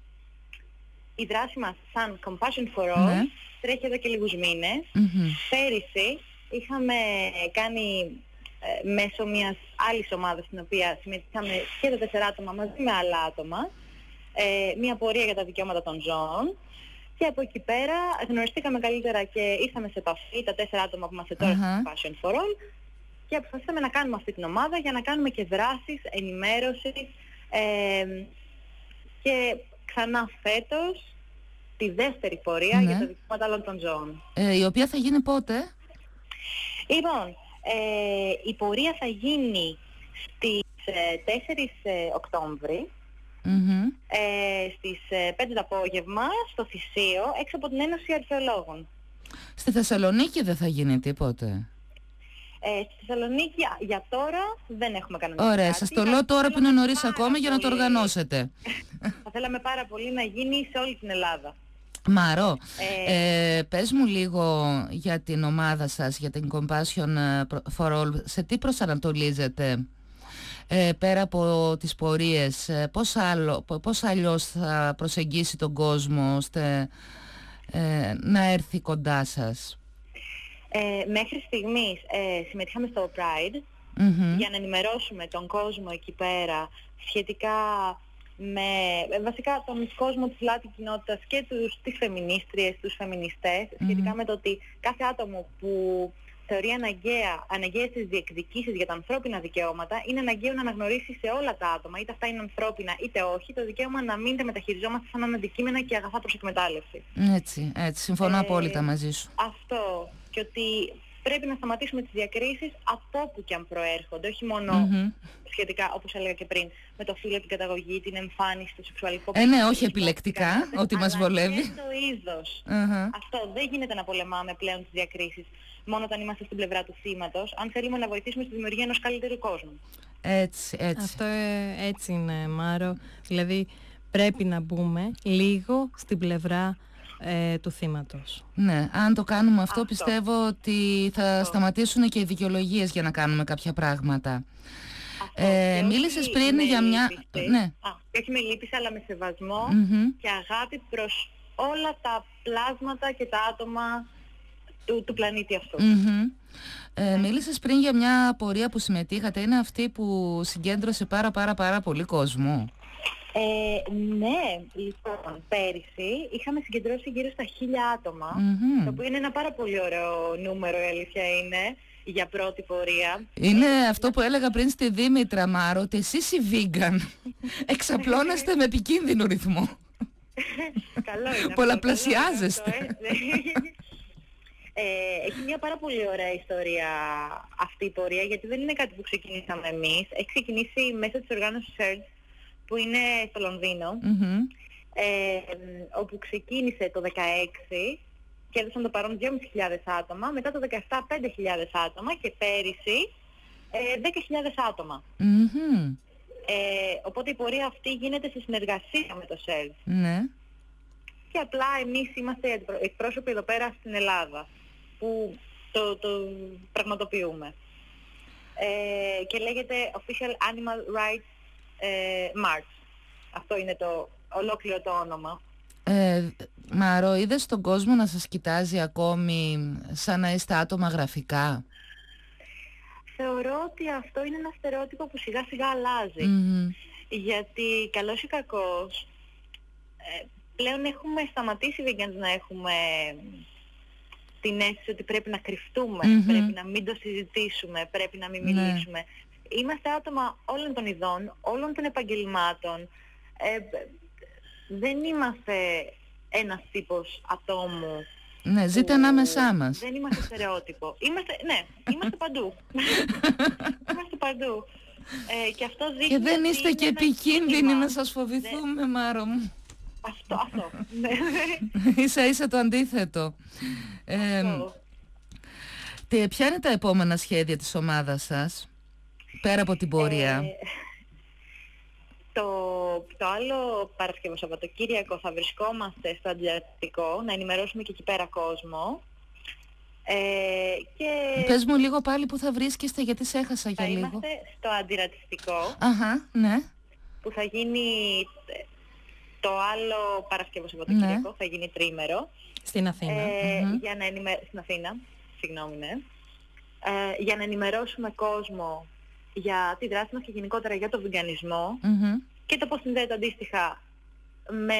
η δράση μας σαν Compassion for all ναι. τρέχει εδώ και λίγους μήνες. Mm-hmm. Πέρυσι είχαμε κάνει ε, μέσω μιας άλλης ομάδας στην οποία συμμετείχαμε και τα τέσσερα άτομα μαζί με άλλα άτομα ε, μια πορεία για τα δικαιώματα των ζώων. Και από εκεί πέρα γνωριστήκαμε καλύτερα και ήρθαμε σε επαφή τα τέσσερα άτομα που είμαστε τώρα uh-huh. στο Passion for All και αποφασίσαμε να κάνουμε αυτή την ομάδα για να κάνουμε και δράσεις, ενημέρωση ε, και ξανά φέτος τη δεύτερη πορεία ναι. για τα δικαιώματα όλων των ζώων. Ε, η οποία θα γίνει πότε? Λοιπόν, ε, η πορεία θα γίνει στις ε, τέσσερις Οκτώβρη. Mm-hmm. Ε, στις πέντε το απόγευμα στο Θησίο, έξω από την Ένωση Αρχαιολόγων. Στη Θεσσαλονίκη δεν θα γίνει τίποτε? Ε, στη Θεσσαλονίκη για τώρα δεν έχουμε κανένα. Ωραία, σας το λέω τώρα που είναι νωρίς ακόμα για να το οργανώσετε. Θα θέλαμε πάρα πολύ να γίνει σε όλη την Ελλάδα. Μαρό, ε, ε, πες μου λίγο για την ομάδα σας, για την Compassion for All, σε τι προσανατολίζετε? Ε, πέρα από τις πορείες, πώς, άλλο, πώς αλλιώς θα προσεγγίσει τον κόσμο ώστε ε, να έρθει κοντά σας? Ε, μέχρι στιγμής ε, συμμετείχαμε στο Pride mm-hmm. για να ενημερώσουμε τον κόσμο εκεί πέρα σχετικά με βασικά τον κόσμο της λάτρη κοινότητας και τους, τις φεμινίστριες, τους φεμινιστές mm-hmm. σχετικά με το ότι κάθε άτομο που θεωρεί αναγκαία, αναγκαίες τις διεκδικήσεις για τα ανθρώπινα δικαιώματα, είναι αναγκαίο να αναγνωρίσει σε όλα τα άτομα, είτε αυτά είναι ανθρώπινα είτε όχι, το δικαίωμα να μην τα μεταχειριζόμαστε σαν αντικείμενα και αγαθά προς εκμετάλλευση. Έτσι, έτσι, συμφωνώ ε, απόλυτα μαζί σου. Αυτό, και ότι πρέπει να σταματήσουμε τις διακρίσεις από όπου και αν προέρχονται, όχι μόνο mm-hmm. σχετικά, όπως έλεγα και πριν, με το φύλο, την καταγωγή, την εμφάνιση, το σεξουαλικό... Ε, ναι, όχι επιλεκτικά, ότι μας βολεύει. Και το είδος. Uh-huh. Αυτό, δεν γίνεται να πολεμάμε πλέον τις διακρίσεις μόνο όταν είμαστε στην πλευρά του θύματος, αν θέλουμε να βοηθήσουμε στη δημιουργία ενός καλύτερου κόσμου. Έτσι, έτσι. Αυτό ε, έτσι είναι, Μάρο. Δηλαδή πρέπει να μπούμε λίγο στην πλευρά ε, του θύματος. Ναι, αν το κάνουμε αυτό, αυτό. πιστεύω ότι θα αυτό. σταματήσουν και οι δικαιολογίες για να κάνουμε κάποια πράγματα. Ε, μίλησες πριν για μια... Λύπηση, ναι. Α, και όχι με λύπηση, αλλά με σεβασμό mm-hmm. και αγάπη προς όλα τα πλάσματα και τα άτομα του, του πλανήτη αυτού. Mm-hmm. Ε, μίλησες πριν για μια πορεία που συμμετείχατε, είναι αυτή που συγκέντρωσε πάρα πάρα πάρα πολύ κόσμο. Ε, ναι, λοιπόν, πέρυσι είχαμε συγκεντρώσει γύρω στα χίλια άτομα, mm-hmm. το οποίο είναι ένα πάρα πολύ ωραίο νούμερο, η αλήθεια είναι, για πρώτη πορεία. Είναι ε, αυτό που έλεγα πριν στη Δήμητρα, Μάρο, ότι εσείς οι vegan εξαπλώνεστε με επικίνδυνο ρυθμό. Καλό είναι. Πολλαπλασιάζεστε. Αυτό, ε, έχει μια πάρα πολύ ωραία ιστορία αυτή η πορεία, γιατί δεν είναι κάτι που ξεκινήσαμε εμείς. Έχει ξεκινήσει μέσω της οργάνωσης Search, που είναι στο Λονδίνο, mm-hmm. ε, όπου ξεκίνησε το δεκαέξι και έδωσαν το παρόν δυόμισι χιλιάδες άτομα, μετά το δεκαεπτά πέντε χιλιάδες άτομα και πέρυσι ε, δέκα χιλιάδες άτομα. Mm-hmm. Ε, οπότε η πορεία αυτή γίνεται σε συνεργασία με το Search. Ναι. Και απλά εμείς είμαστε εκπρόσωποι εδώ πέρα στην Ελλάδα που το, το πραγματοποιούμε. Ε, και λέγεται Official Animal Rights ε, March. Αυτό είναι το ολόκληρο το όνομα. Ε, Μαρό, είδες τον κόσμο να σας κοιτάζει ακόμη σαν να είστε άτομα γραφικά? Θεωρώ ότι αυτό είναι ένα στερεότυπο που σιγά σιγά αλλάζει. Mm-hmm. Γιατί καλώς ή κακώς ε, πλέον έχουμε σταματήσει οι vegans να έχουμε την αίσθηση ότι πρέπει να κρυφτούμε, mm-hmm. πρέπει να μην το συζητήσουμε, πρέπει να μην μιλήσουμε. Ναι. Είμαστε άτομα όλων των ειδών, όλων των επαγγελμάτων. Ε, δεν είμαστε ένας τύπος ατόμου. Ναι, ζείτε ανάμεσά μας. Δεν είμαστε στερεότυπο. Είμαστε, ναι, είμαστε παντού. Είμαστε παντού. Ε, και αυτό δείχνει και δεν είστε και επικίνδυνοι να σας φοβηθούμε, ναι. Μάρο μου. Αυτό, αυτό. Ναι. Ίσα ίσα το αντίθετο. Ε, τε, ποια είναι τα επόμενα σχέδια της ομάδας σας, πέρα από την πορεία? Ε, το, το άλλο Παρασκευό Σαββατοκύριακο θα βρισκόμαστε στο Αντιρατιστικό, να ενημερώσουμε και εκεί πέρα κόσμο. Ε, και πες μου λίγο πάλι που θα βρίσκεστε, γιατί σε έχασα για λίγο. Θα είμαστε στο Αντιρατιστικό. Αχα, ναι. Που θα γίνει το άλλο Παρασκευό Σαββατοκύριακο, ναι. Θα γίνει τρίμερο. Στην Αθήνα. Ε, mm-hmm. για να ενημε... Στην Αθήνα, συγγνώμη, ναι. Ε, για να ενημερώσουμε κόσμο για τη δράση μας και γενικότερα για το βιγκανισμό mm-hmm. και το πώς συνδέεται αντίστοιχα με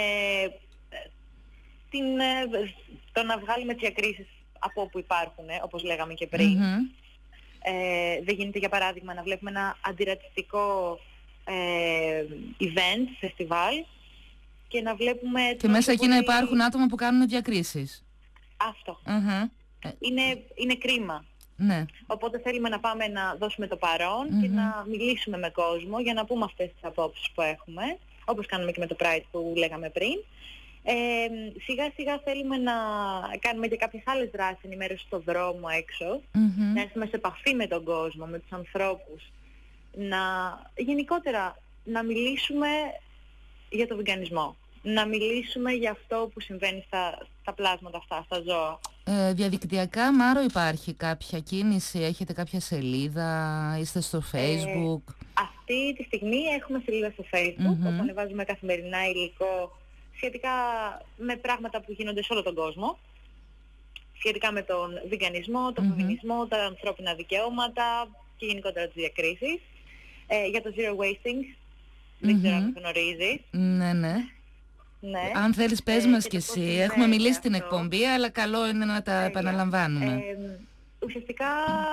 την, το να βγάλουμε τις διακρίσεις από όπου υπάρχουν, όπως λέγαμε και πριν. Mm-hmm. Ε, δεν γίνεται για παράδειγμα να βλέπουμε ένα αντιρατσιστικό ε, event, φεστιβάλ και να βλέπουμε... Και μέσα εκεί πολύ... να υπάρχουν άτομα που κάνουν διακρίσεις. Αυτό. Mm-hmm. Είναι, είναι κρίμα. Ναι. Οπότε θέλουμε να πάμε να δώσουμε το παρόν mm-hmm. και να μιλήσουμε με κόσμο για να πούμε αυτές τις απόψεις που έχουμε, όπως κάνουμε και με το Pride που λέγαμε πριν. Ε, σιγά σιγά θέλουμε να κάνουμε και κάποιες άλλες δράσεις ενημέρωση στον δρόμο έξω, mm-hmm. να έρθουμε σε επαφή με τον κόσμο, με τους ανθρώπους, να γενικότερα να μιλήσουμε για το βιγκανισμό, να μιλήσουμε για αυτό που συμβαίνει στα, στα πλάσματα αυτά, στα ζώα. Ε, διαδικτυακά, Μάρο, υπάρχει κάποια κίνηση, έχετε κάποια σελίδα, είστε στο Facebook? Ε, αυτή τη στιγμή έχουμε σελίδα στο Facebook, mm-hmm. όπου ανεβάζουμε καθημερινά υλικό σχετικά με πράγματα που γίνονται σε όλο τον κόσμο, σχετικά με τον βιγκανισμό, τον mm-hmm. φεμινισμό, τα ανθρώπινα δικαιώματα και γενικότερα τις διακρίσεις. Ε, για το zero wasting, mm-hmm. δεν ξέρω αν το γνωρίζεις. Ναι, ναι. Ναι. Αν θέλεις πες ε, μας κι εσύ, έχουμε μιλήσει στην εκπομπή, αλλά καλό είναι να τα ε, επαναλαμβάνουμε. Ε, ουσιαστικά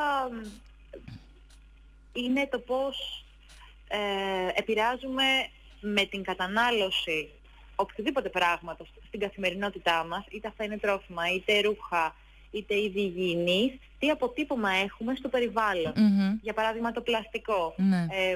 είναι το πώς ε, επηρεάζουμε με την κατανάλωση οποιοδήποτε πράγματος στην καθημερινότητά μας, είτε αυτά είναι τρόφιμα, είτε ρούχα, είτε είδη υγιεινής, τι αποτύπωμα έχουμε στο περιβάλλον. Mm-hmm. Για παράδειγμα το πλαστικό. Mm-hmm. Ε,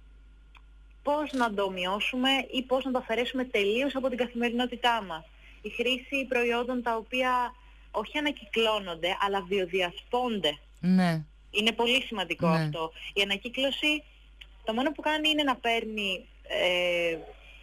πώς να το μειώσουμε ή πώς να το αφαιρέσουμε τελείως από την καθημερινότητά μας. Η χρήση προϊόντων τα οποία όχι ανακυκλώνονται, αλλά βιοδιασπώνται. Ναι. Είναι πολύ σημαντικό ναι. αυτό. Η ανακύκλωση το μόνο που κάνει είναι να παίρνει ε,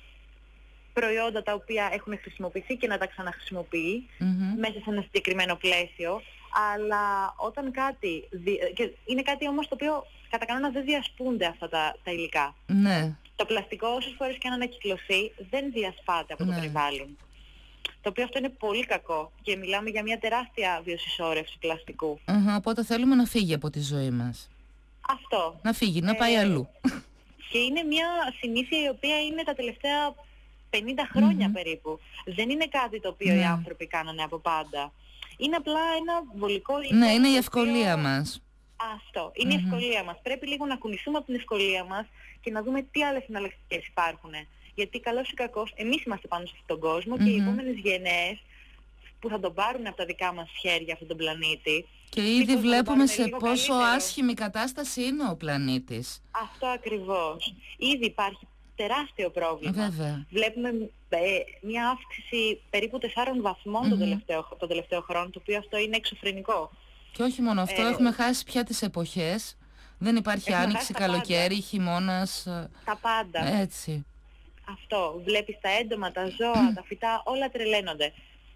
προϊόντα τα οποία έχουν χρησιμοποιηθεί και να τα ξαναχρησιμοποιεί mm-hmm. μέσα σε ένα συγκεκριμένο πλαίσιο. Αλλά όταν κάτι... Και είναι κάτι όμως το οποίο κατά κανόνα δεν διασπούνται αυτά τα, τα υλικά. Ναι. Το πλαστικό όσες φορές και αν ανακυκλωθεί δεν διασπάται από ναι. το περιβάλλον. Το οποίο αυτό είναι πολύ κακό και μιλάμε για μια τεράστια βιοσυσσόρευση πλαστικού. Uh-huh, οπότε θέλουμε να φύγει από τη ζωή μας. Αυτό. Να φύγει, να πάει ε, αλλού. Και είναι μια συνήθεια η οποία είναι τα τελευταία πενήντα χρόνια mm-hmm. περίπου. Δεν είναι κάτι το οποίο mm. οι άνθρωποι κάνανε από πάντα. Είναι απλά ένα βολικό... Ναι, είναι η ευκολία οποίο... μας. Αυτό. Είναι mm-hmm. η ευκολία μας. Πρέπει λίγο να κουνηθούμε από την ευκολία μας και να δούμε τι άλλες εναλλακτικές υπάρχουν. Γιατί καλώς ή κακώς εμείς είμαστε πάνω σε αυτόν τον κόσμο mm-hmm. και οι επόμενες γενναίες που θα τον πάρουν από τα δικά μας χέρια αυτόν τον πλανήτη. Και ήδη βλέπουμε σε πόσο καλύτερο. Άσχημη κατάσταση είναι ο πλανήτης. Αυτό ακριβώς. Ήδη υπάρχει τεράστιο πρόβλημα. Βέβαια. Βλέπουμε ε, μια αύξηση περίπου τεσσάρων βαθμών mm-hmm. τον, τελευταίο, τον τελευταίο χρόνο, το οποίο αυτό είναι εξωφρενικό. Και όχι μόνο αυτό, ε, έχουμε χάσει πια τις εποχές. Δεν υπάρχει άνοιξη, καλοκαίρι, χειμώνας. Τα πάντα. Έτσι. Αυτό. Βλέπεις τα έντομα, τα ζώα, τα φυτά, όλα τρελαίνονται.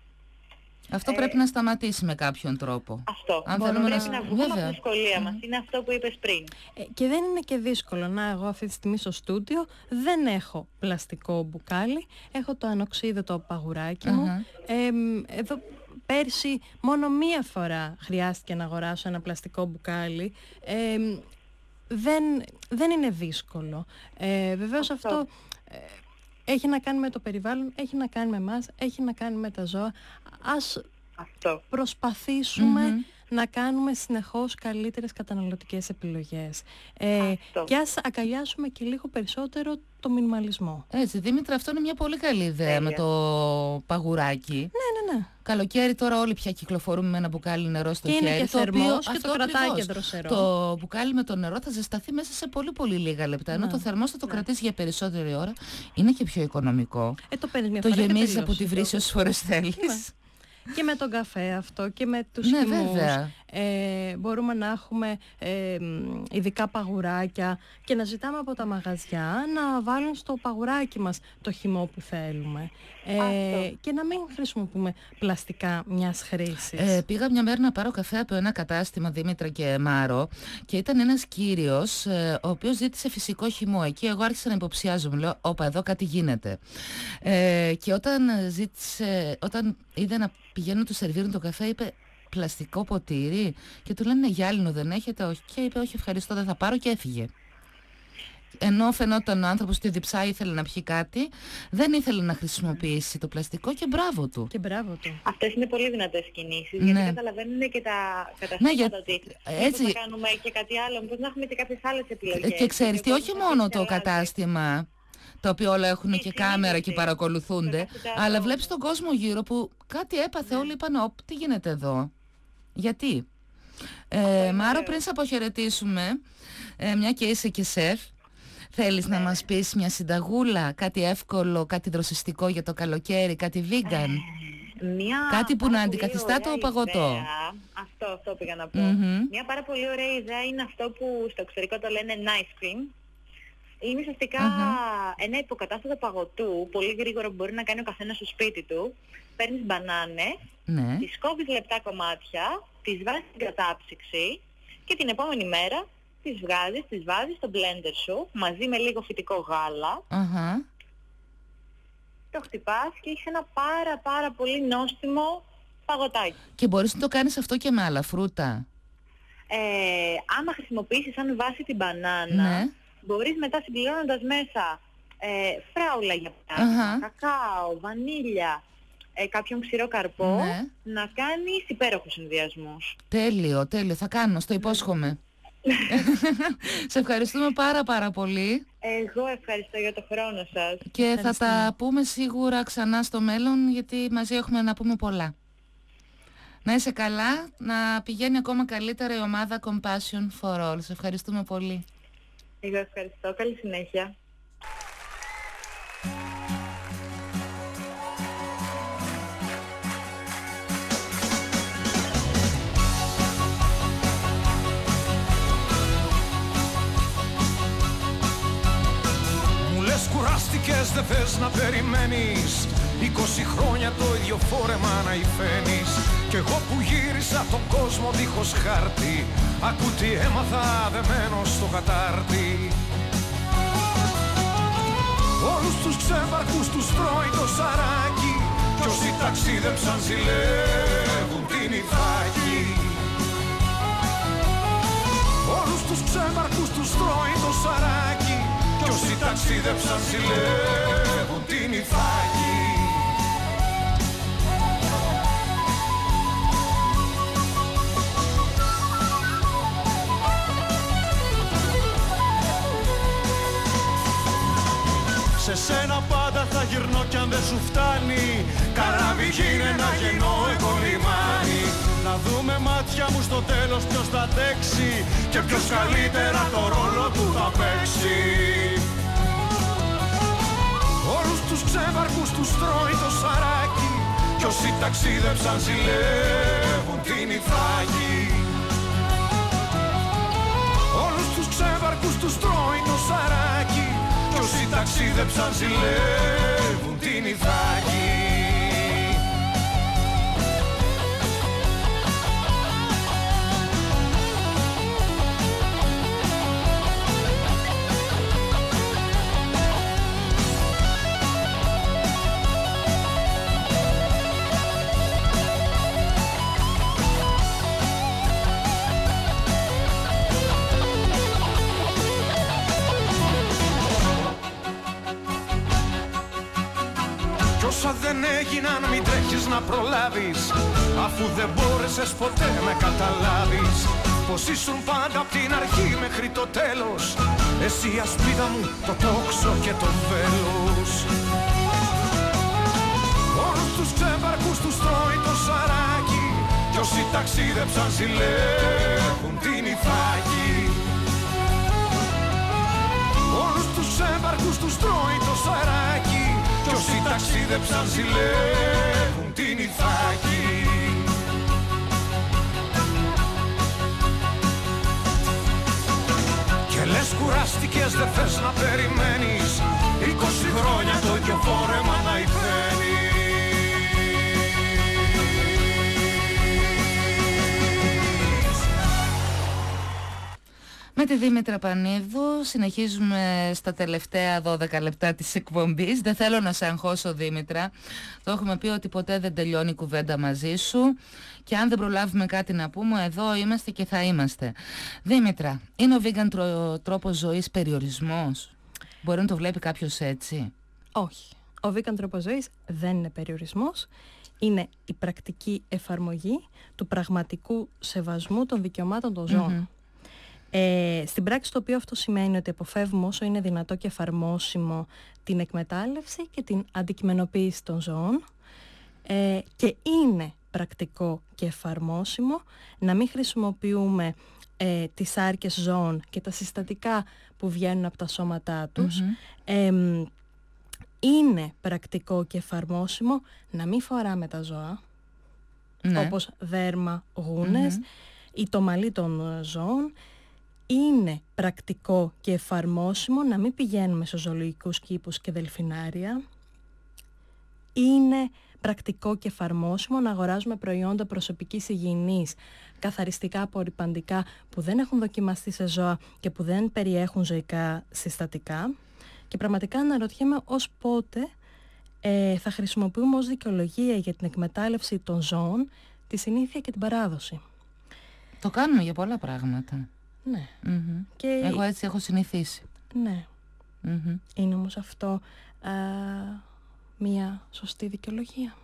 Αυτό ε, πρέπει να σταματήσει με κάποιον τρόπο. Αυτό. Αν θέλουμε πρέπει να, να βγούμε από την ευκολία μας. Mm. Είναι αυτό που είπες πριν. Ε, και δεν είναι και δύσκολο. Να, εγώ αυτή τη στιγμή στο στούντιο δεν έχω πλαστικό μπουκάλι. Έχω το ανοξίδωτο παγουράκι μου. Uh-huh. Ε, εδώ πέρσι μόνο μία φορά χρειάστηκε να αγοράσω ένα πλαστικό μπουκάλι. Ε, δεν, δεν είναι δύσκολο. Ε, βεβαίως αυτό... αυτό ε, έχει να κάνει με το περιβάλλον, έχει να κάνει με εμάς, έχει να κάνει με τα ζώα. Ας αυτό. προσπαθήσουμε mm-hmm. να κάνουμε συνεχώς καλύτερες καταναλωτικές επιλογές. Ε, και ας αγκαλιάσουμε και λίγο περισσότερο το μινιμαλισμό. Έτσι, Δήμητρα, αυτό είναι μια πολύ καλή ιδέα με το παγουράκι. Ναι, ναι, ναι. Καλοκαίρι τώρα όλοι πια κυκλοφορούμε με ένα μπουκάλι νερό στο και χέρι. Είναι και θερμός και το κρατάει και δροσερό. Το μπουκάλι με το νερό θα ζεσταθεί μέσα σε πολύ πολύ λίγα λεπτά. Ενώ ναι. το θερμός θα το ναι. κρατήσει για περισσότερη ώρα. Είναι και πιο οικονομικό. Ε, το παίρνεις μια το φορά γεμίζεις από τη βρύση όσες φορές θέλεις. Ναι. Και με τον καφέ αυτό και με τους ναι, χυμούς ε, μπορούμε να έχουμε ε, ειδικά παγουράκια και να ζητάμε από τα μαγαζιά να βάλουν στο παγουράκι μας το χυμό που θέλουμε ε, και να μην χρησιμοποιούμε πλαστικά μιας χρήσης. Ε, πήγα μια μέρα να πάρω καφέ από ένα κατάστημα, Δήμητρα και Μάρο, και ήταν ένας κύριος ε, ο οποίος ζήτησε φυσικό χυμό. Εκεί εγώ άρχισα να υποψιάζομαι, λέω όπα εδώ κάτι γίνεται ε, και όταν ζήτησε, όταν είδε να πηγαίνουν, του σερβίρουν το καφέ, είπε πλαστικό ποτήρι και του λένε ναι, γυάλινο δεν έχετε? Όχι. Και είπε όχι ευχαριστώ, δεν θα πάρω, και έφυγε. ενώ φαινόταν ο άνθρωπος ότι ο διψά ήθελε να πιει κάτι, δεν ήθελε να χρησιμοποιήσει το πλαστικό και μπράβο του. Και μπράβο του. Αυτές είναι πολύ δυνατές κινήσεις, Ναι. γιατί καταλαβαίνουν και τα καταστήματα, Ναι, για... ότι έτσι... θα κάνουμε και κάτι άλλο, μήπως να έχουμε και κάποιες άλλες επιλογές. Και ξέρεις τι, όχι μόνο το αλλάζει. κατάστημα, το οποίο όλα έχουν και κάμερα και παρακολουθούνται, αλλά βλέπεις τον κόσμο γύρω που κάτι έπαθε, όλοι είπαν, όπ, τι γίνεται εδώ, γιατί. Ε, Μάρο, πριν σε αποχαιρετήσουμε, ε, μια και είσαι και σεφ, θέλεις ναι. να μας πεις μια συνταγούλα, κάτι εύκολο, κάτι δροσιστικό για το καλοκαίρι, κάτι vegan, ε, μια κάτι που να αντικαθιστά το παγωτό. Ιδέα, αυτό, αυτό πήγα να πω. Mm-hmm. Μια πάρα πολύ ωραία ιδέα είναι αυτό που στο εξωτερικό το λένε nice cream. Είναι ουσιαστικά mm-hmm. ένα υποκατάστατο παγωτού, πολύ γρήγορο που μπορεί να κάνει ο καθένας στο σπίτι του. Παίρνεις μπανάνες, ναι. τις κόβεις λεπτά κομμάτια, τις βάζεις στην κατάψυξη και την επόμενη μέρα τις βγάζεις, τις βάζεις στο blender σου μαζί με λίγο φυτικό γάλα. Uh-huh. Το χτυπάς και έχεις ένα πάρα πάρα πολύ νόστιμο παγωτάκι. Και μπορείς να το κάνεις αυτό και με άλλα φρούτα. Ε, άμα χρησιμοποιήσεις σαν βάση την μπανάνα, ναι. μπορείς μετά συμπληρώνοντας μέσα ε, φράουλα για παράδειγμα, uh-huh. κακάο, βανίλια, ε, κάποιον ξηρό καρπό, ναι. να κάνεις υπέροχους συνδυασμούς. Τέλειο, τέλειο, θα κάνω, στο υπόσχομαι. Σε ευχαριστούμε πάρα πάρα πολύ. Εγώ ευχαριστώ για το χρόνο σας. Και θα τα πούμε σίγουρα ξανά στο μέλλον, γιατί μαζί έχουμε να πούμε πολλά. Να είσαι καλά, να πηγαίνει ακόμα καλύτερα η ομάδα Compassion for All. Σε ευχαριστούμε πολύ. Εγώ ευχαριστώ, καλή συνέχεια. Κουράστηκες, δεν θες να περιμένεις είκοσι χρόνια το ίδιο φόρεμα να υφαίνεις. Κι εγώ που γύρισα τον κόσμο δίχως χάρτη, ακού τι έμαθα δεμένος στο κατάρτι. Όλους τους ξέμπαρκους τους τρώει το σαράκι, κι όσοι ταξίδεψαν ζηλεύουν την Ιθάκη. Όλους τους ξέμπαρκους τους τρώει το σαράκι, κι όσοι ταξίδεψαν ζηλεύουν την Ιθάκη. Σε σένα πάντα θα γυρνώ κι αν δεν σου φτάνει, καράβι γίνε να γεννώ εγώ λιμάνι. Να δούμε μάτια μου στο τέλος ποιος θα αντέξει και ποιος καλύτερα το ρόλο του θα παίξει. Όλους τους ξέμπαρκους τους τρώει το σαράκι, κι όσοι ταξίδεψαν ζηλεύουν την Ιθάκη. Όλους τους ξέμπαρκους τους τρώει το σαράκι, κι όσοι ταξίδεψαν ζηλεύουν την Ιθάκη. Όσα δεν έγιναν μην τρέχεις να προλάβεις, αφού δεν μπόρεσες ποτέ με καταλάβεις. Πως ήσουν πάντα απ' την αρχή μέχρι το τέλος, εσύ η ασπίδα μου, το τόξο και το βέλος. Όλους τους ξέμπαρκους τους τρώει το σαράκι, κι όσοι ταξίδεψαν ζηλεύουν την Ιθάκη. Όλους τους ξέμπαρκους τους τρώει το σαράκι, κι όσοι ταξίδεψαν ζηλεύουν την Ιθάκη. Και λες κουράστηκες, δεν θες να περιμένεις είκοσι χρόνια το ίδιο φόρεμα να υφαίνεις. Με τη Δήμητρα Πανίδου συνεχίζουμε στα τελευταία δώδεκα λεπτά της εκπομπής. Δεν θέλω να σε αγχώσω, Δήμητρα. Το έχουμε πει ότι ποτέ δεν τελειώνει η κουβέντα μαζί σου. Και αν δεν προλάβουμε κάτι να πούμε, εδώ είμαστε και θα είμαστε. Δήμητρα, είναι ο vegan τρό, τρόπος ζωής περιορισμός? Μπορεί να το βλέπει κάποιος έτσι? Όχι. Ο vegan τρόπος ζωής δεν είναι περιορισμός. Είναι η πρακτική εφαρμογή του πραγματικού σεβασμού των δικαιωμάτων των ζώων. Mm-hmm. Ε, στην πράξη το οποίο αυτό σημαίνει ότι αποφεύγουμε όσο είναι δυνατό και εφαρμόσιμο την εκμετάλλευση και την αντικειμενοποίηση των ζώων, ε, και είναι πρακτικό και εφαρμόσιμο να μην χρησιμοποιούμε ε, τις άρκες ζώων και τα συστατικά που βγαίνουν από τα σώματά τους. Mm-hmm. ε, είναι πρακτικό και εφαρμόσιμο να μην φοράμε τα ζώα, ναι, όπως δέρμα, γούνες, mm-hmm, ή το μαλλί των ζώων. Είναι πρακτικό και εφαρμόσιμο να μην πηγαίνουμε σε ζωολογικούς κήπους και δελφινάρια. Είναι πρακτικό και εφαρμόσιμο να αγοράζουμε προϊόντα προσωπικής υγιεινής, καθαριστικά απορρυπαντικά που δεν έχουν δοκιμαστεί σε ζώα και που δεν περιέχουν ζωικά συστατικά. Και πραγματικά αναρωτιέμαι ως πότε ε, θα χρησιμοποιούμε ως δικαιολογία για την εκμετάλλευση των ζώων τη συνήθεια και την παράδοση. Το κάνουμε για πολλά πράγματα. Ναι. Mm-hmm. Και... Εγώ έτσι έχω συνηθίσει. Ναι. Mm-hmm. Είναι όμως αυτό α, μία σωστή δικαιολογία?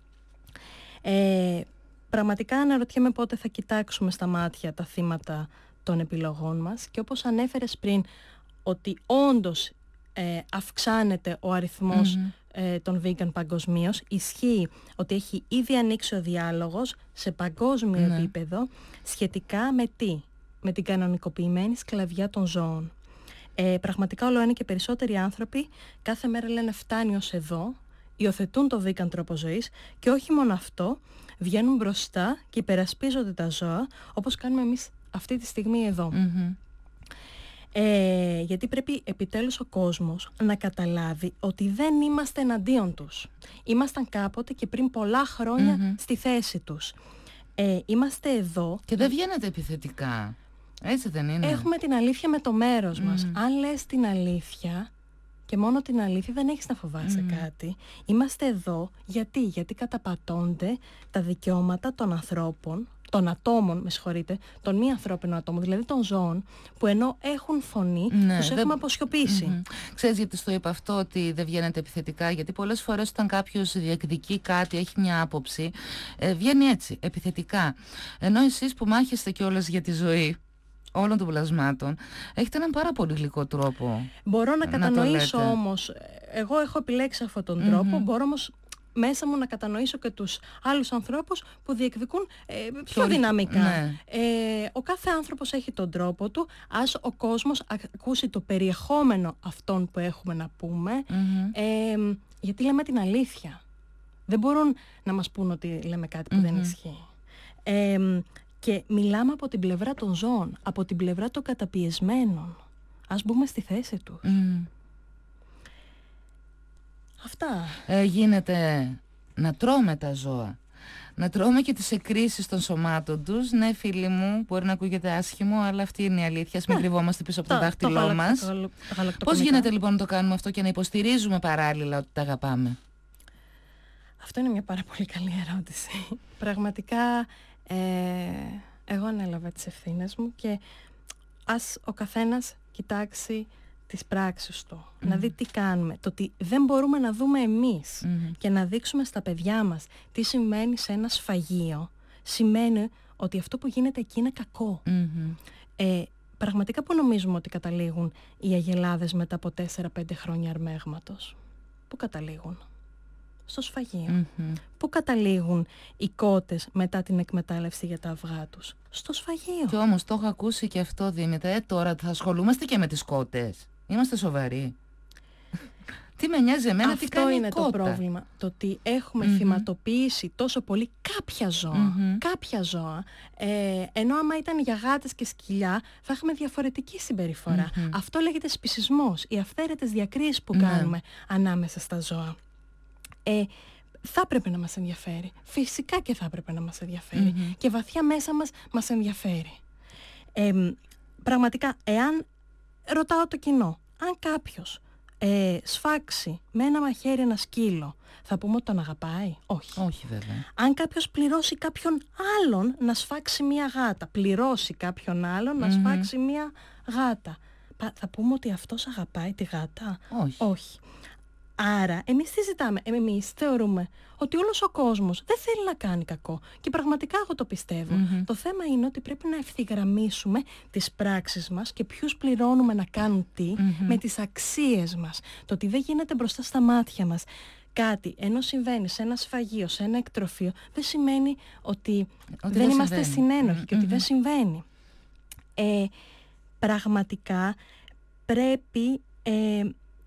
Ε, πραγματικά αναρωτιέμαι πότε θα κοιτάξουμε στα μάτια τα θύματα των επιλογών μας, και όπως ανέφερες πριν ότι όντως ε, αυξάνεται ο αριθμός mm-hmm. ε, των vegan παγκοσμίως, ισχύει ότι έχει ήδη ανοίξει ο διάλογος σε παγκόσμιο mm-hmm. επίπεδο σχετικά με τι? Με την κανονικοποιημένη σκλαβιά των ζώων. Ε, πραγματικά όλο ένα και περισσότεροι άνθρωποι κάθε μέρα λένε φτάνει ως εδώ, υιοθετούν το vegan τρόπο ζωής, και όχι μόνο αυτό, βγαίνουν μπροστά και υπερασπίζονται τα ζώα, όπως κάνουμε εμείς αυτή τη στιγμή εδώ. Mm-hmm. Ε, γιατί πρέπει επιτέλους ο κόσμος να καταλάβει ότι δεν είμαστε εναντίον τους. Ήμασταν κάποτε και πριν πολλά χρόνια mm-hmm. στη θέση τους. Ε, είμαστε εδώ. Και δεν βγαίνετε επιθετικά. Έτσι δεν είναι? Έχουμε την αλήθεια με το μέρος mm. μας. Αν λες την αλήθεια και μόνο την αλήθεια, δεν έχεις να φοβάσαι mm. κάτι. Είμαστε εδώ γιατί, γιατί καταπατώνται τα δικαιώματα των ανθρώπων, των ατόμων, με συγχωρείτε, των μη ανθρώπινων ατόμων, δηλαδή των ζώων, που ενώ έχουν φωνή, ναι, τους δεν... έχουμε αποσιωπήσει. Mm-hmm. Ξέρεις γιατί στο είπα αυτό, ότι δεν βγαίνετε επιθετικά? Γιατί πολλές φορές όταν κάποιος διεκδικεί κάτι, έχει μια άποψη, ε, βγαίνει έτσι, επιθετικά. Ενώ εσείς που μάχεστε κιόλας για τη ζωή όλων των πλασμάτων, έχετε έναν πάρα πολύ γλυκό τρόπο. Μπορώ να, να κατανοήσω όμως, εγώ έχω επιλέξει αυτόν τον τρόπο, mm-hmm. μπορώ όμως μέσα μου να κατανοήσω και τους άλλους ανθρώπους που διεκδικούν ε, πιο Πολύ, δυναμικά. Ναι. Ε, ο κάθε άνθρωπος έχει τον τρόπο του. Ας ο κόσμος ακούσει το περιεχόμενο αυτών που έχουμε να πούμε, mm-hmm. ε, γιατί λέμε την αλήθεια. Δεν μπορούν να μας πούν ότι λέμε κάτι που mm-hmm. δεν ισχύει. Ε, και μιλάμε από την πλευρά των ζώων, από την πλευρά των καταπιεσμένων. Ας μπούμε στη θέση τους. Mm. Αυτά. Ε, γίνεται να τρώμε τα ζώα, να τρώμε και τις εκκρίσεις των σωμάτων τους. Ναι, φίλοι μου, μπορεί να ακούγεται άσχημο, αλλά αυτή είναι η αλήθεια. Ας μην ναι. κρυβόμαστε πίσω από το, το δάχτυλό το μας. Το γαλα... το Πώς γίνεται λοιπόν να το κάνουμε αυτό και να υποστηρίζουμε παράλληλα ότι τα αγαπάμε? Αυτό είναι μια πάρα πολύ καλή ερώτηση. Πραγματικά ε, εγώ ανέλαβα τις ευθύνες μου, και ας ο καθένας κοιτάξει τις πράξεις του, mm. να δει τι κάνουμε. Το ότι δεν μπορούμε να δούμε εμείς mm. και να δείξουμε στα παιδιά μας τι σημαίνει σε ένα σφαγείο, σημαίνει ότι αυτό που γίνεται εκεί είναι κακό. Mm-hmm. Ε, πραγματικά που νομίζουμε ότι καταλήγουν οι αγελάδες μετά από τέσσερα πέντε χρόνια αρμέγματος? Πού καταλήγουν? Στο σφαγείο. Mm-hmm. Πού καταλήγουν οι κότες μετά την εκμετάλλευση για τα αυγά τους? Στο σφαγείο. Και όμως το έχω ακούσει και αυτό, Δήμητρα, ε, τώρα θα ασχολούμαστε και με τις κότες? Είμαστε σοβαροί? Τι με νοιάζει εμένα, αυτό τι κάνει είναι κότα? Το πρόβλημα. Το ότι έχουμε mm-hmm. θυματοποιήσει τόσο πολύ κάποια ζώα, mm-hmm. κάποια ζώα, ε, ενώ άμα ήταν για γάτες και σκυλιά θα έχουμε διαφορετική συμπεριφορά. Mm-hmm. Αυτό λέγεται σπισισμός, οι αυθαίρετες διακρίσεις που mm-hmm. κάνουμε ανάμεσα στα ζώα. Ε, θα έπρεπε να μας ενδιαφέρει. Φυσικά και θα έπρεπε να μας ενδιαφέρει. Mm-hmm. Και βαθιά μέσα μας μας ενδιαφέρει. Ε, πραγματικά, εάν ρωτάω το κοινό, αν κάποιος ε, σφάξει με ένα μαχαίρι ένα σκύλο, θα πούμε ότι τον αγαπάει? Όχι. Όχι βέβαια. Αν κάποιος πληρώσει κάποιον άλλον να σφάξει μία γάτα, πληρώσει κάποιον άλλον να mm-hmm. σφάξει μία γάτα, θα πούμε ότι αυτός αγαπάει τη γάτα? Όχι. Όχι. Άρα, εμείς τι ζητάμε? Εμείς θεωρούμε ότι όλος ο κόσμος δεν θέλει να κάνει κακό. Και πραγματικά εγώ το πιστεύω. Mm-hmm. Το θέμα είναι ότι πρέπει να ευθυγραμμίσουμε τις πράξεις μας και ποιους πληρώνουμε να κάνουν τι mm-hmm. με τις αξίες μας. Το ότι δεν γίνεται μπροστά στα μάτια μας κάτι, ενώ συμβαίνει σε ένα σφαγείο, σε ένα εκτροφείο, δεν σημαίνει ότι, ότι δεν, δεν είμαστε συνένοχοι mm-hmm. και ότι δεν συμβαίνει. Ε, πραγματικά πρέπει... Ε,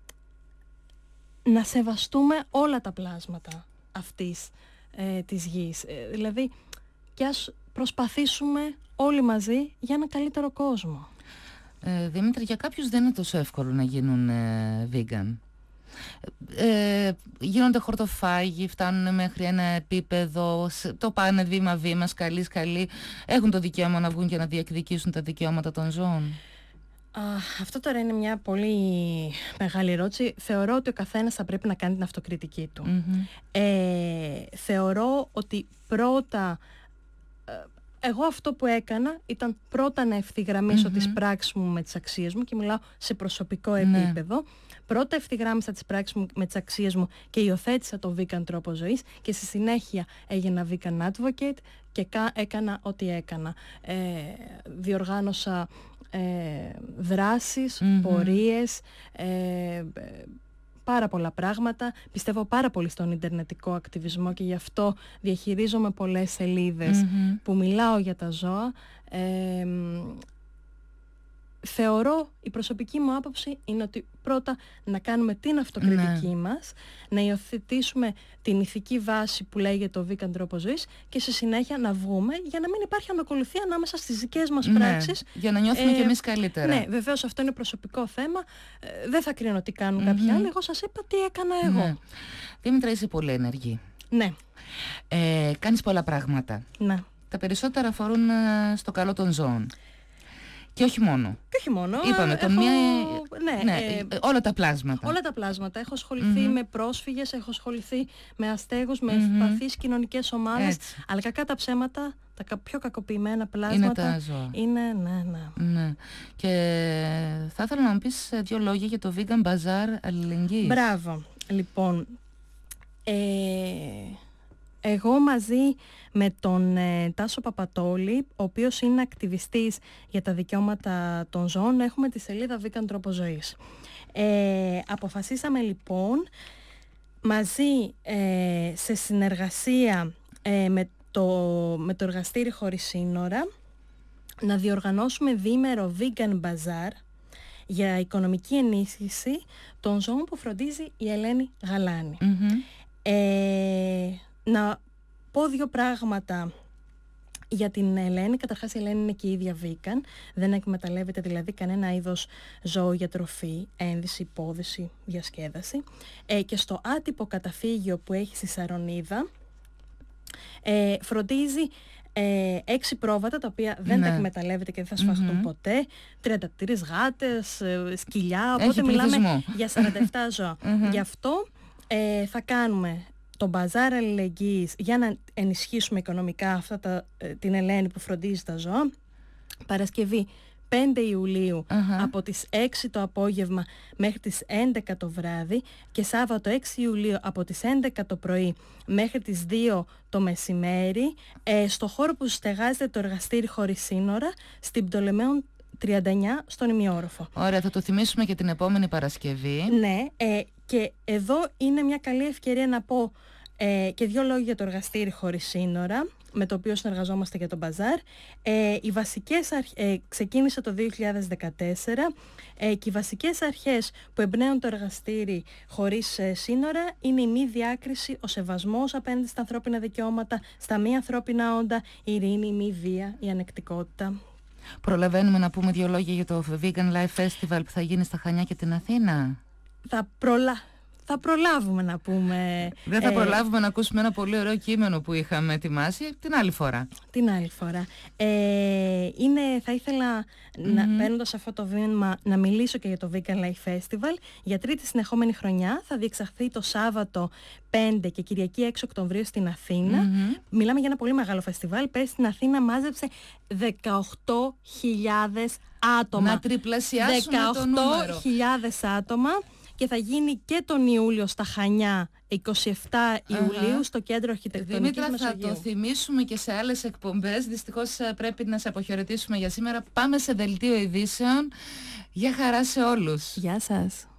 να σεβαστούμε όλα τα πλάσματα αυτής ε, της γης. Ε, δηλαδή, και ας προσπαθήσουμε όλοι μαζί για ένα καλύτερο κόσμο. Ε, Δήμητρα, για κάποιους δεν είναι τόσο εύκολο να γίνουν ε, vegan. Ε, γίνονται χορτοφάγοι, φτάνουν μέχρι ένα επίπεδο, το πάνε βήμα-βήμα, σκαλί-σκαλί. Έχουν το δικαίωμα να βγουν και να διεκδικήσουν τα δικαιώματα των ζώων? Uh, αυτό τώρα είναι μια πολύ μεγάλη ερώτηση. Θεωρώ ότι ο καθένας θα πρέπει να κάνει την αυτοκριτική του. Mm-hmm. Ε, θεωρώ ότι πρώτα, εγώ αυτό που έκανα ήταν πρώτα να ευθυγραμμίσω mm-hmm. τις πράξεις μου με τις αξίες μου, και μιλάω σε προσωπικό επίπεδο. Mm-hmm. Πρώτα ευθυγράμμισα τις πράξεις μου με τις αξίες μου και υιοθέτησα το vegan τρόπο ζωής, και στη συνέχεια έγινα vegan advocate και έκανα ό,τι έκανα. Ε, διοργάνωσα Ε, δράσεις, mm-hmm. πορείες, ε, πάρα πολλά πράγματα. Πιστεύω πάρα πολύ στον ιντερνετικό ακτιβισμό και γι' αυτό διαχειρίζομαι πολλές σελίδες mm-hmm. που μιλάω για τα ζώα. Ε, θεωρώ, η προσωπική μου άποψη είναι ότι πρώτα να κάνουμε την αυτοκριτική ναι. μας, να υιοθετήσουμε την ηθική βάση που λέγεται το vegan τρόπο ζωής, και στη συνέχεια να βγούμε για να μην υπάρχει ανακολουθία ανάμεσα στις δικές μας ναι, πράξεις. Για να νιώθουμε ε, κι εμείς καλύτερα. Ναι, βεβαίως αυτό είναι προσωπικό θέμα. Ε, δεν θα κρίνω τι κάνουν mm-hmm. κάποιοι άλλοι. Εγώ σας είπα τι έκανα εγώ. Ναι. Δήμητρα, είσαι πολύ ενεργή. Ναι. Ε, κάνεις πολλά πράγματα. Ναι. Τα περισσότερα αφορούν στο καλό των ζώων. Και όχι μόνο. Και όχι μόνο. Είπαμε, τον έχω... μία... ναι, ναι, ε... όλα τα πλάσματα. Όλα τα πλάσματα. Έχω ασχοληθεί mm-hmm. με πρόσφυγες, έχω ασχοληθεί με αστέγους, με mm-hmm. ευπαθείς κοινωνικές ομάδες. Έτσι. Αλλά κακά τα ψέματα, τα πιο κακοποιημένα πλάσματα είναι τα ζώα. Είναι, ναι, ναι. ναι. Και θα ήθελα να μου πεις δύο λόγια για το Vegan Bazaar Αλληλεγγύης. Μπράβο. Λοιπόν, ε... εγώ μαζί με τον ε, Τάσο Παπατόλη, ο οποίος είναι ακτιβιστής για τα δικαιώματα των ζώων, έχουμε τη σελίδα Vegan Τρόπο Ζωής. Ε, αποφασίσαμε λοιπόν μαζί ε, σε συνεργασία ε, με, το, με το Εργαστήρι Χωρίς Σύνορα να διοργανώσουμε διήμερο Vegan Bazaar για οικονομική ενίσχυση των ζώων που φροντίζει η Ελένη Γαλάνη. Mm-hmm. Ε, να πω δύο πράγματα για την Ελένη. Καταρχάς, η Ελένη είναι και η ίδια vegan, δεν εκμεταλλεύεται δηλαδή κανένα είδος ζώο για τροφή, ένδυση, υπόδυση, διασκέδαση. Ε, και στο άτυπο καταφύγιο που έχει στη Σαρονίδα ε, φροντίζει ε, έξι πρόβατα, τα οποία δεν ναι. τα εκμεταλλεύεται και δεν θα σφαχτούν mm-hmm. ποτέ, τριάντα τρεις γάτες, ε, σκυλιά, οπότε έχει μιλάμε πληθυσμό. Για σαράντα επτά ζώα. Mm-hmm. Γι' αυτό ε, θα κάνουμε το μπαζάρ αλληλεγγύης για να ενισχύσουμε οικονομικά αυτά τα, την Ελένη που φροντίζει τα ζώα. Παρασκευή πέντε Ιουλίου uh-huh. από τις έξι το απόγευμα μέχρι τις έντεκα το βράδυ, και Σάββατο έξι Ιουλίου από τις έντεκα το πρωί μέχρι τις δύο το μεσημέρι, ε, στο χώρο που στεγάζεται το Εργαστήρι Χωρίς Σύνορα στην Πτολεμαίων τριάντα εννιά στον ημιόροφο. Ωραία, θα το θυμίσουμε και την επόμενη Παρασκευή. Ναι, ε, και εδώ είναι μια καλή ευκαιρία να πω ε, και δύο λόγια για το Εργαστήρι Χωρίς Σύνορα, με το οποίο συνεργαζόμαστε για τον μπαζάρ. Ε, οι βασικές αρχ... ε, ξεκίνησε το δύο χιλιάδες δεκατέσσερα ε, και οι βασικές αρχές που εμπνέουν το Εργαστήρι Χωρίς ε, Σύνορα είναι η μη διάκριση, ο σεβασμός απέναντι στα ανθρώπινα δικαιώματα, στα μη ανθρώπινα όντα, η ειρήνη, η μη βία, η ανεκτικότητα. Προλαβαίνουμε να πούμε δύο λόγια για το Vegan Life Festival που θα γίνει στα Χανιά και την Αθήνα. Θα προλα... θα προλάβουμε να πούμε. Δεν θα ε, προλάβουμε να ακούσουμε ένα πολύ ωραίο κείμενο που είχαμε ετοιμάσει την άλλη φορά. Την άλλη φορά. Ε, είναι, θα ήθελα, mm-hmm. να, παίρνοντας αυτό το βήμα, να μιλήσω και για το Vegan Life Festival. Για τρίτη συνεχόμενη χρονιά θα διεξαχθεί το Σάββατο πέντε και Κυριακή έξι Οκτωβρίου στην Αθήνα. Mm-hmm. Μιλάμε για ένα πολύ μεγάλο φεστιβάλ. Πέρυσι στην Αθήνα μάζεψε δεκαοκτώ χιλιάδες άτομα. Να τριπλασιάσουμε το νούμερο. δεκαοκτώ χιλιάδες άτομα. Και θα γίνει και τον Ιούλιο στα Χανιά, εικοστή εβδόμη Ιουλίου, uh-huh. στο Κέντρο Αρχιτεκτονικής Δημήτρα, Μεσογείου. θα το θυμίσουμε και σε άλλες εκπομπές. Δυστυχώς πρέπει να σε αποχαιρετήσουμε για σήμερα. Πάμε σε δελτίο ειδήσεων. Γεια χαρά σε όλους. Γεια σας.